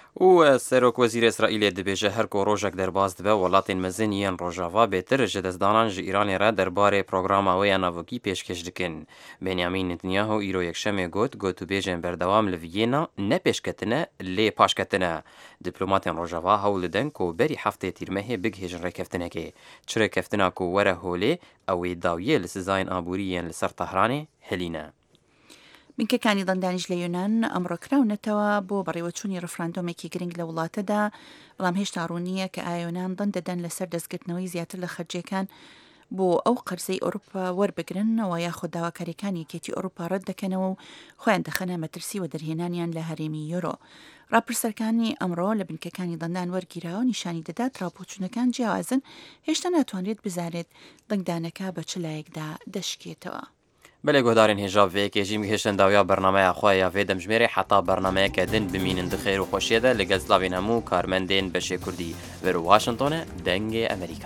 و سەرۆک وەزیرە ئیسرائیلێ دەبێژە هەر کۆ ڕۆژێک دەرباز دەبە وڵاتین مەزن یان ڕۆژاوا بێتر ژە دەستدانان ژ ئیرانێرا دەربارەی پرۆگراماوەیان ناوەکی پێشکەش دکن. بێنیامین نتنیاهو ئیرۆ یەکشەمێ گوت گوت و بێژێن بەردەوام لە ڤیێنا نەپێشکەتنە لێ پاشکەتنە. دیپلۆماتێن ڕۆژاوا هەوڵ دەدەن کۆبەری هەفتێ تیرمەهێ بگهێژن ڕێکەفتنەکێ چ ڕێکەفتنا کۆ وەرە هۆلێ ئەوەی داویە لە سزاین ئابووریەن لەسەر تەهرانێ هەلینە.
بنکەکانی دەنگدانیش لە یۆناان ئەمڕۆکراونەتەوە بۆ بەڕێوەچوونی ڕفراندۆمێکی گرنگ لە وڵاتەدا بەڵام هێشتا ڕوونیە کە ئایۆنان دەن دەدەن لەسەر دەستگرتنەوەی زیاتر لە خەرجیەکان بۆ ئەو قەرزەی ئەوروپا وەربگرنەوە یاخۆ داواکاریەکانی یەکێتی ئەوروپا ڕەت دەکەنەوە و خۆیان دەخەنە مەترسی و دەرهێنانیان لە هەرێمی یۆرۆ. ڕاپرسەرەکانی ئەمڕۆ لە بنکەکانی دەندان وەرگیراوە نیشانی دەدا تراپۆچوونەکان جیاوازن هێشتا ناتوانرێت بزارێت دەنگدانەکە بە چ لایەکدا دەشکێتەوە.
بەێ گۆدارین هێژا vێکێژیم هێشتن داویا بەرنمەیە خۆی یا vێ دەمژمێری حتا بەرنمەیەکە دن بمینن دخێر و خۆشیێدە لەگەڵ سلاوین هەموو کارمەندێن بەشێ کوردی وەرە واشنگتۆنە دەنگێ ئەمریکا.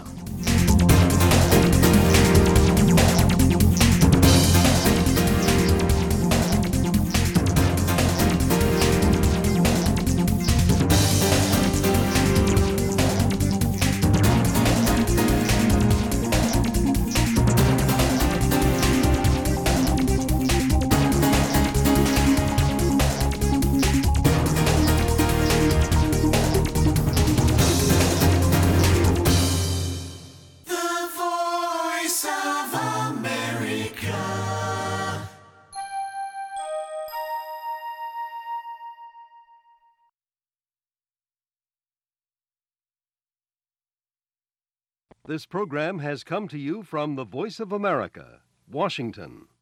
This program has come to you from the Voice of America, Washington.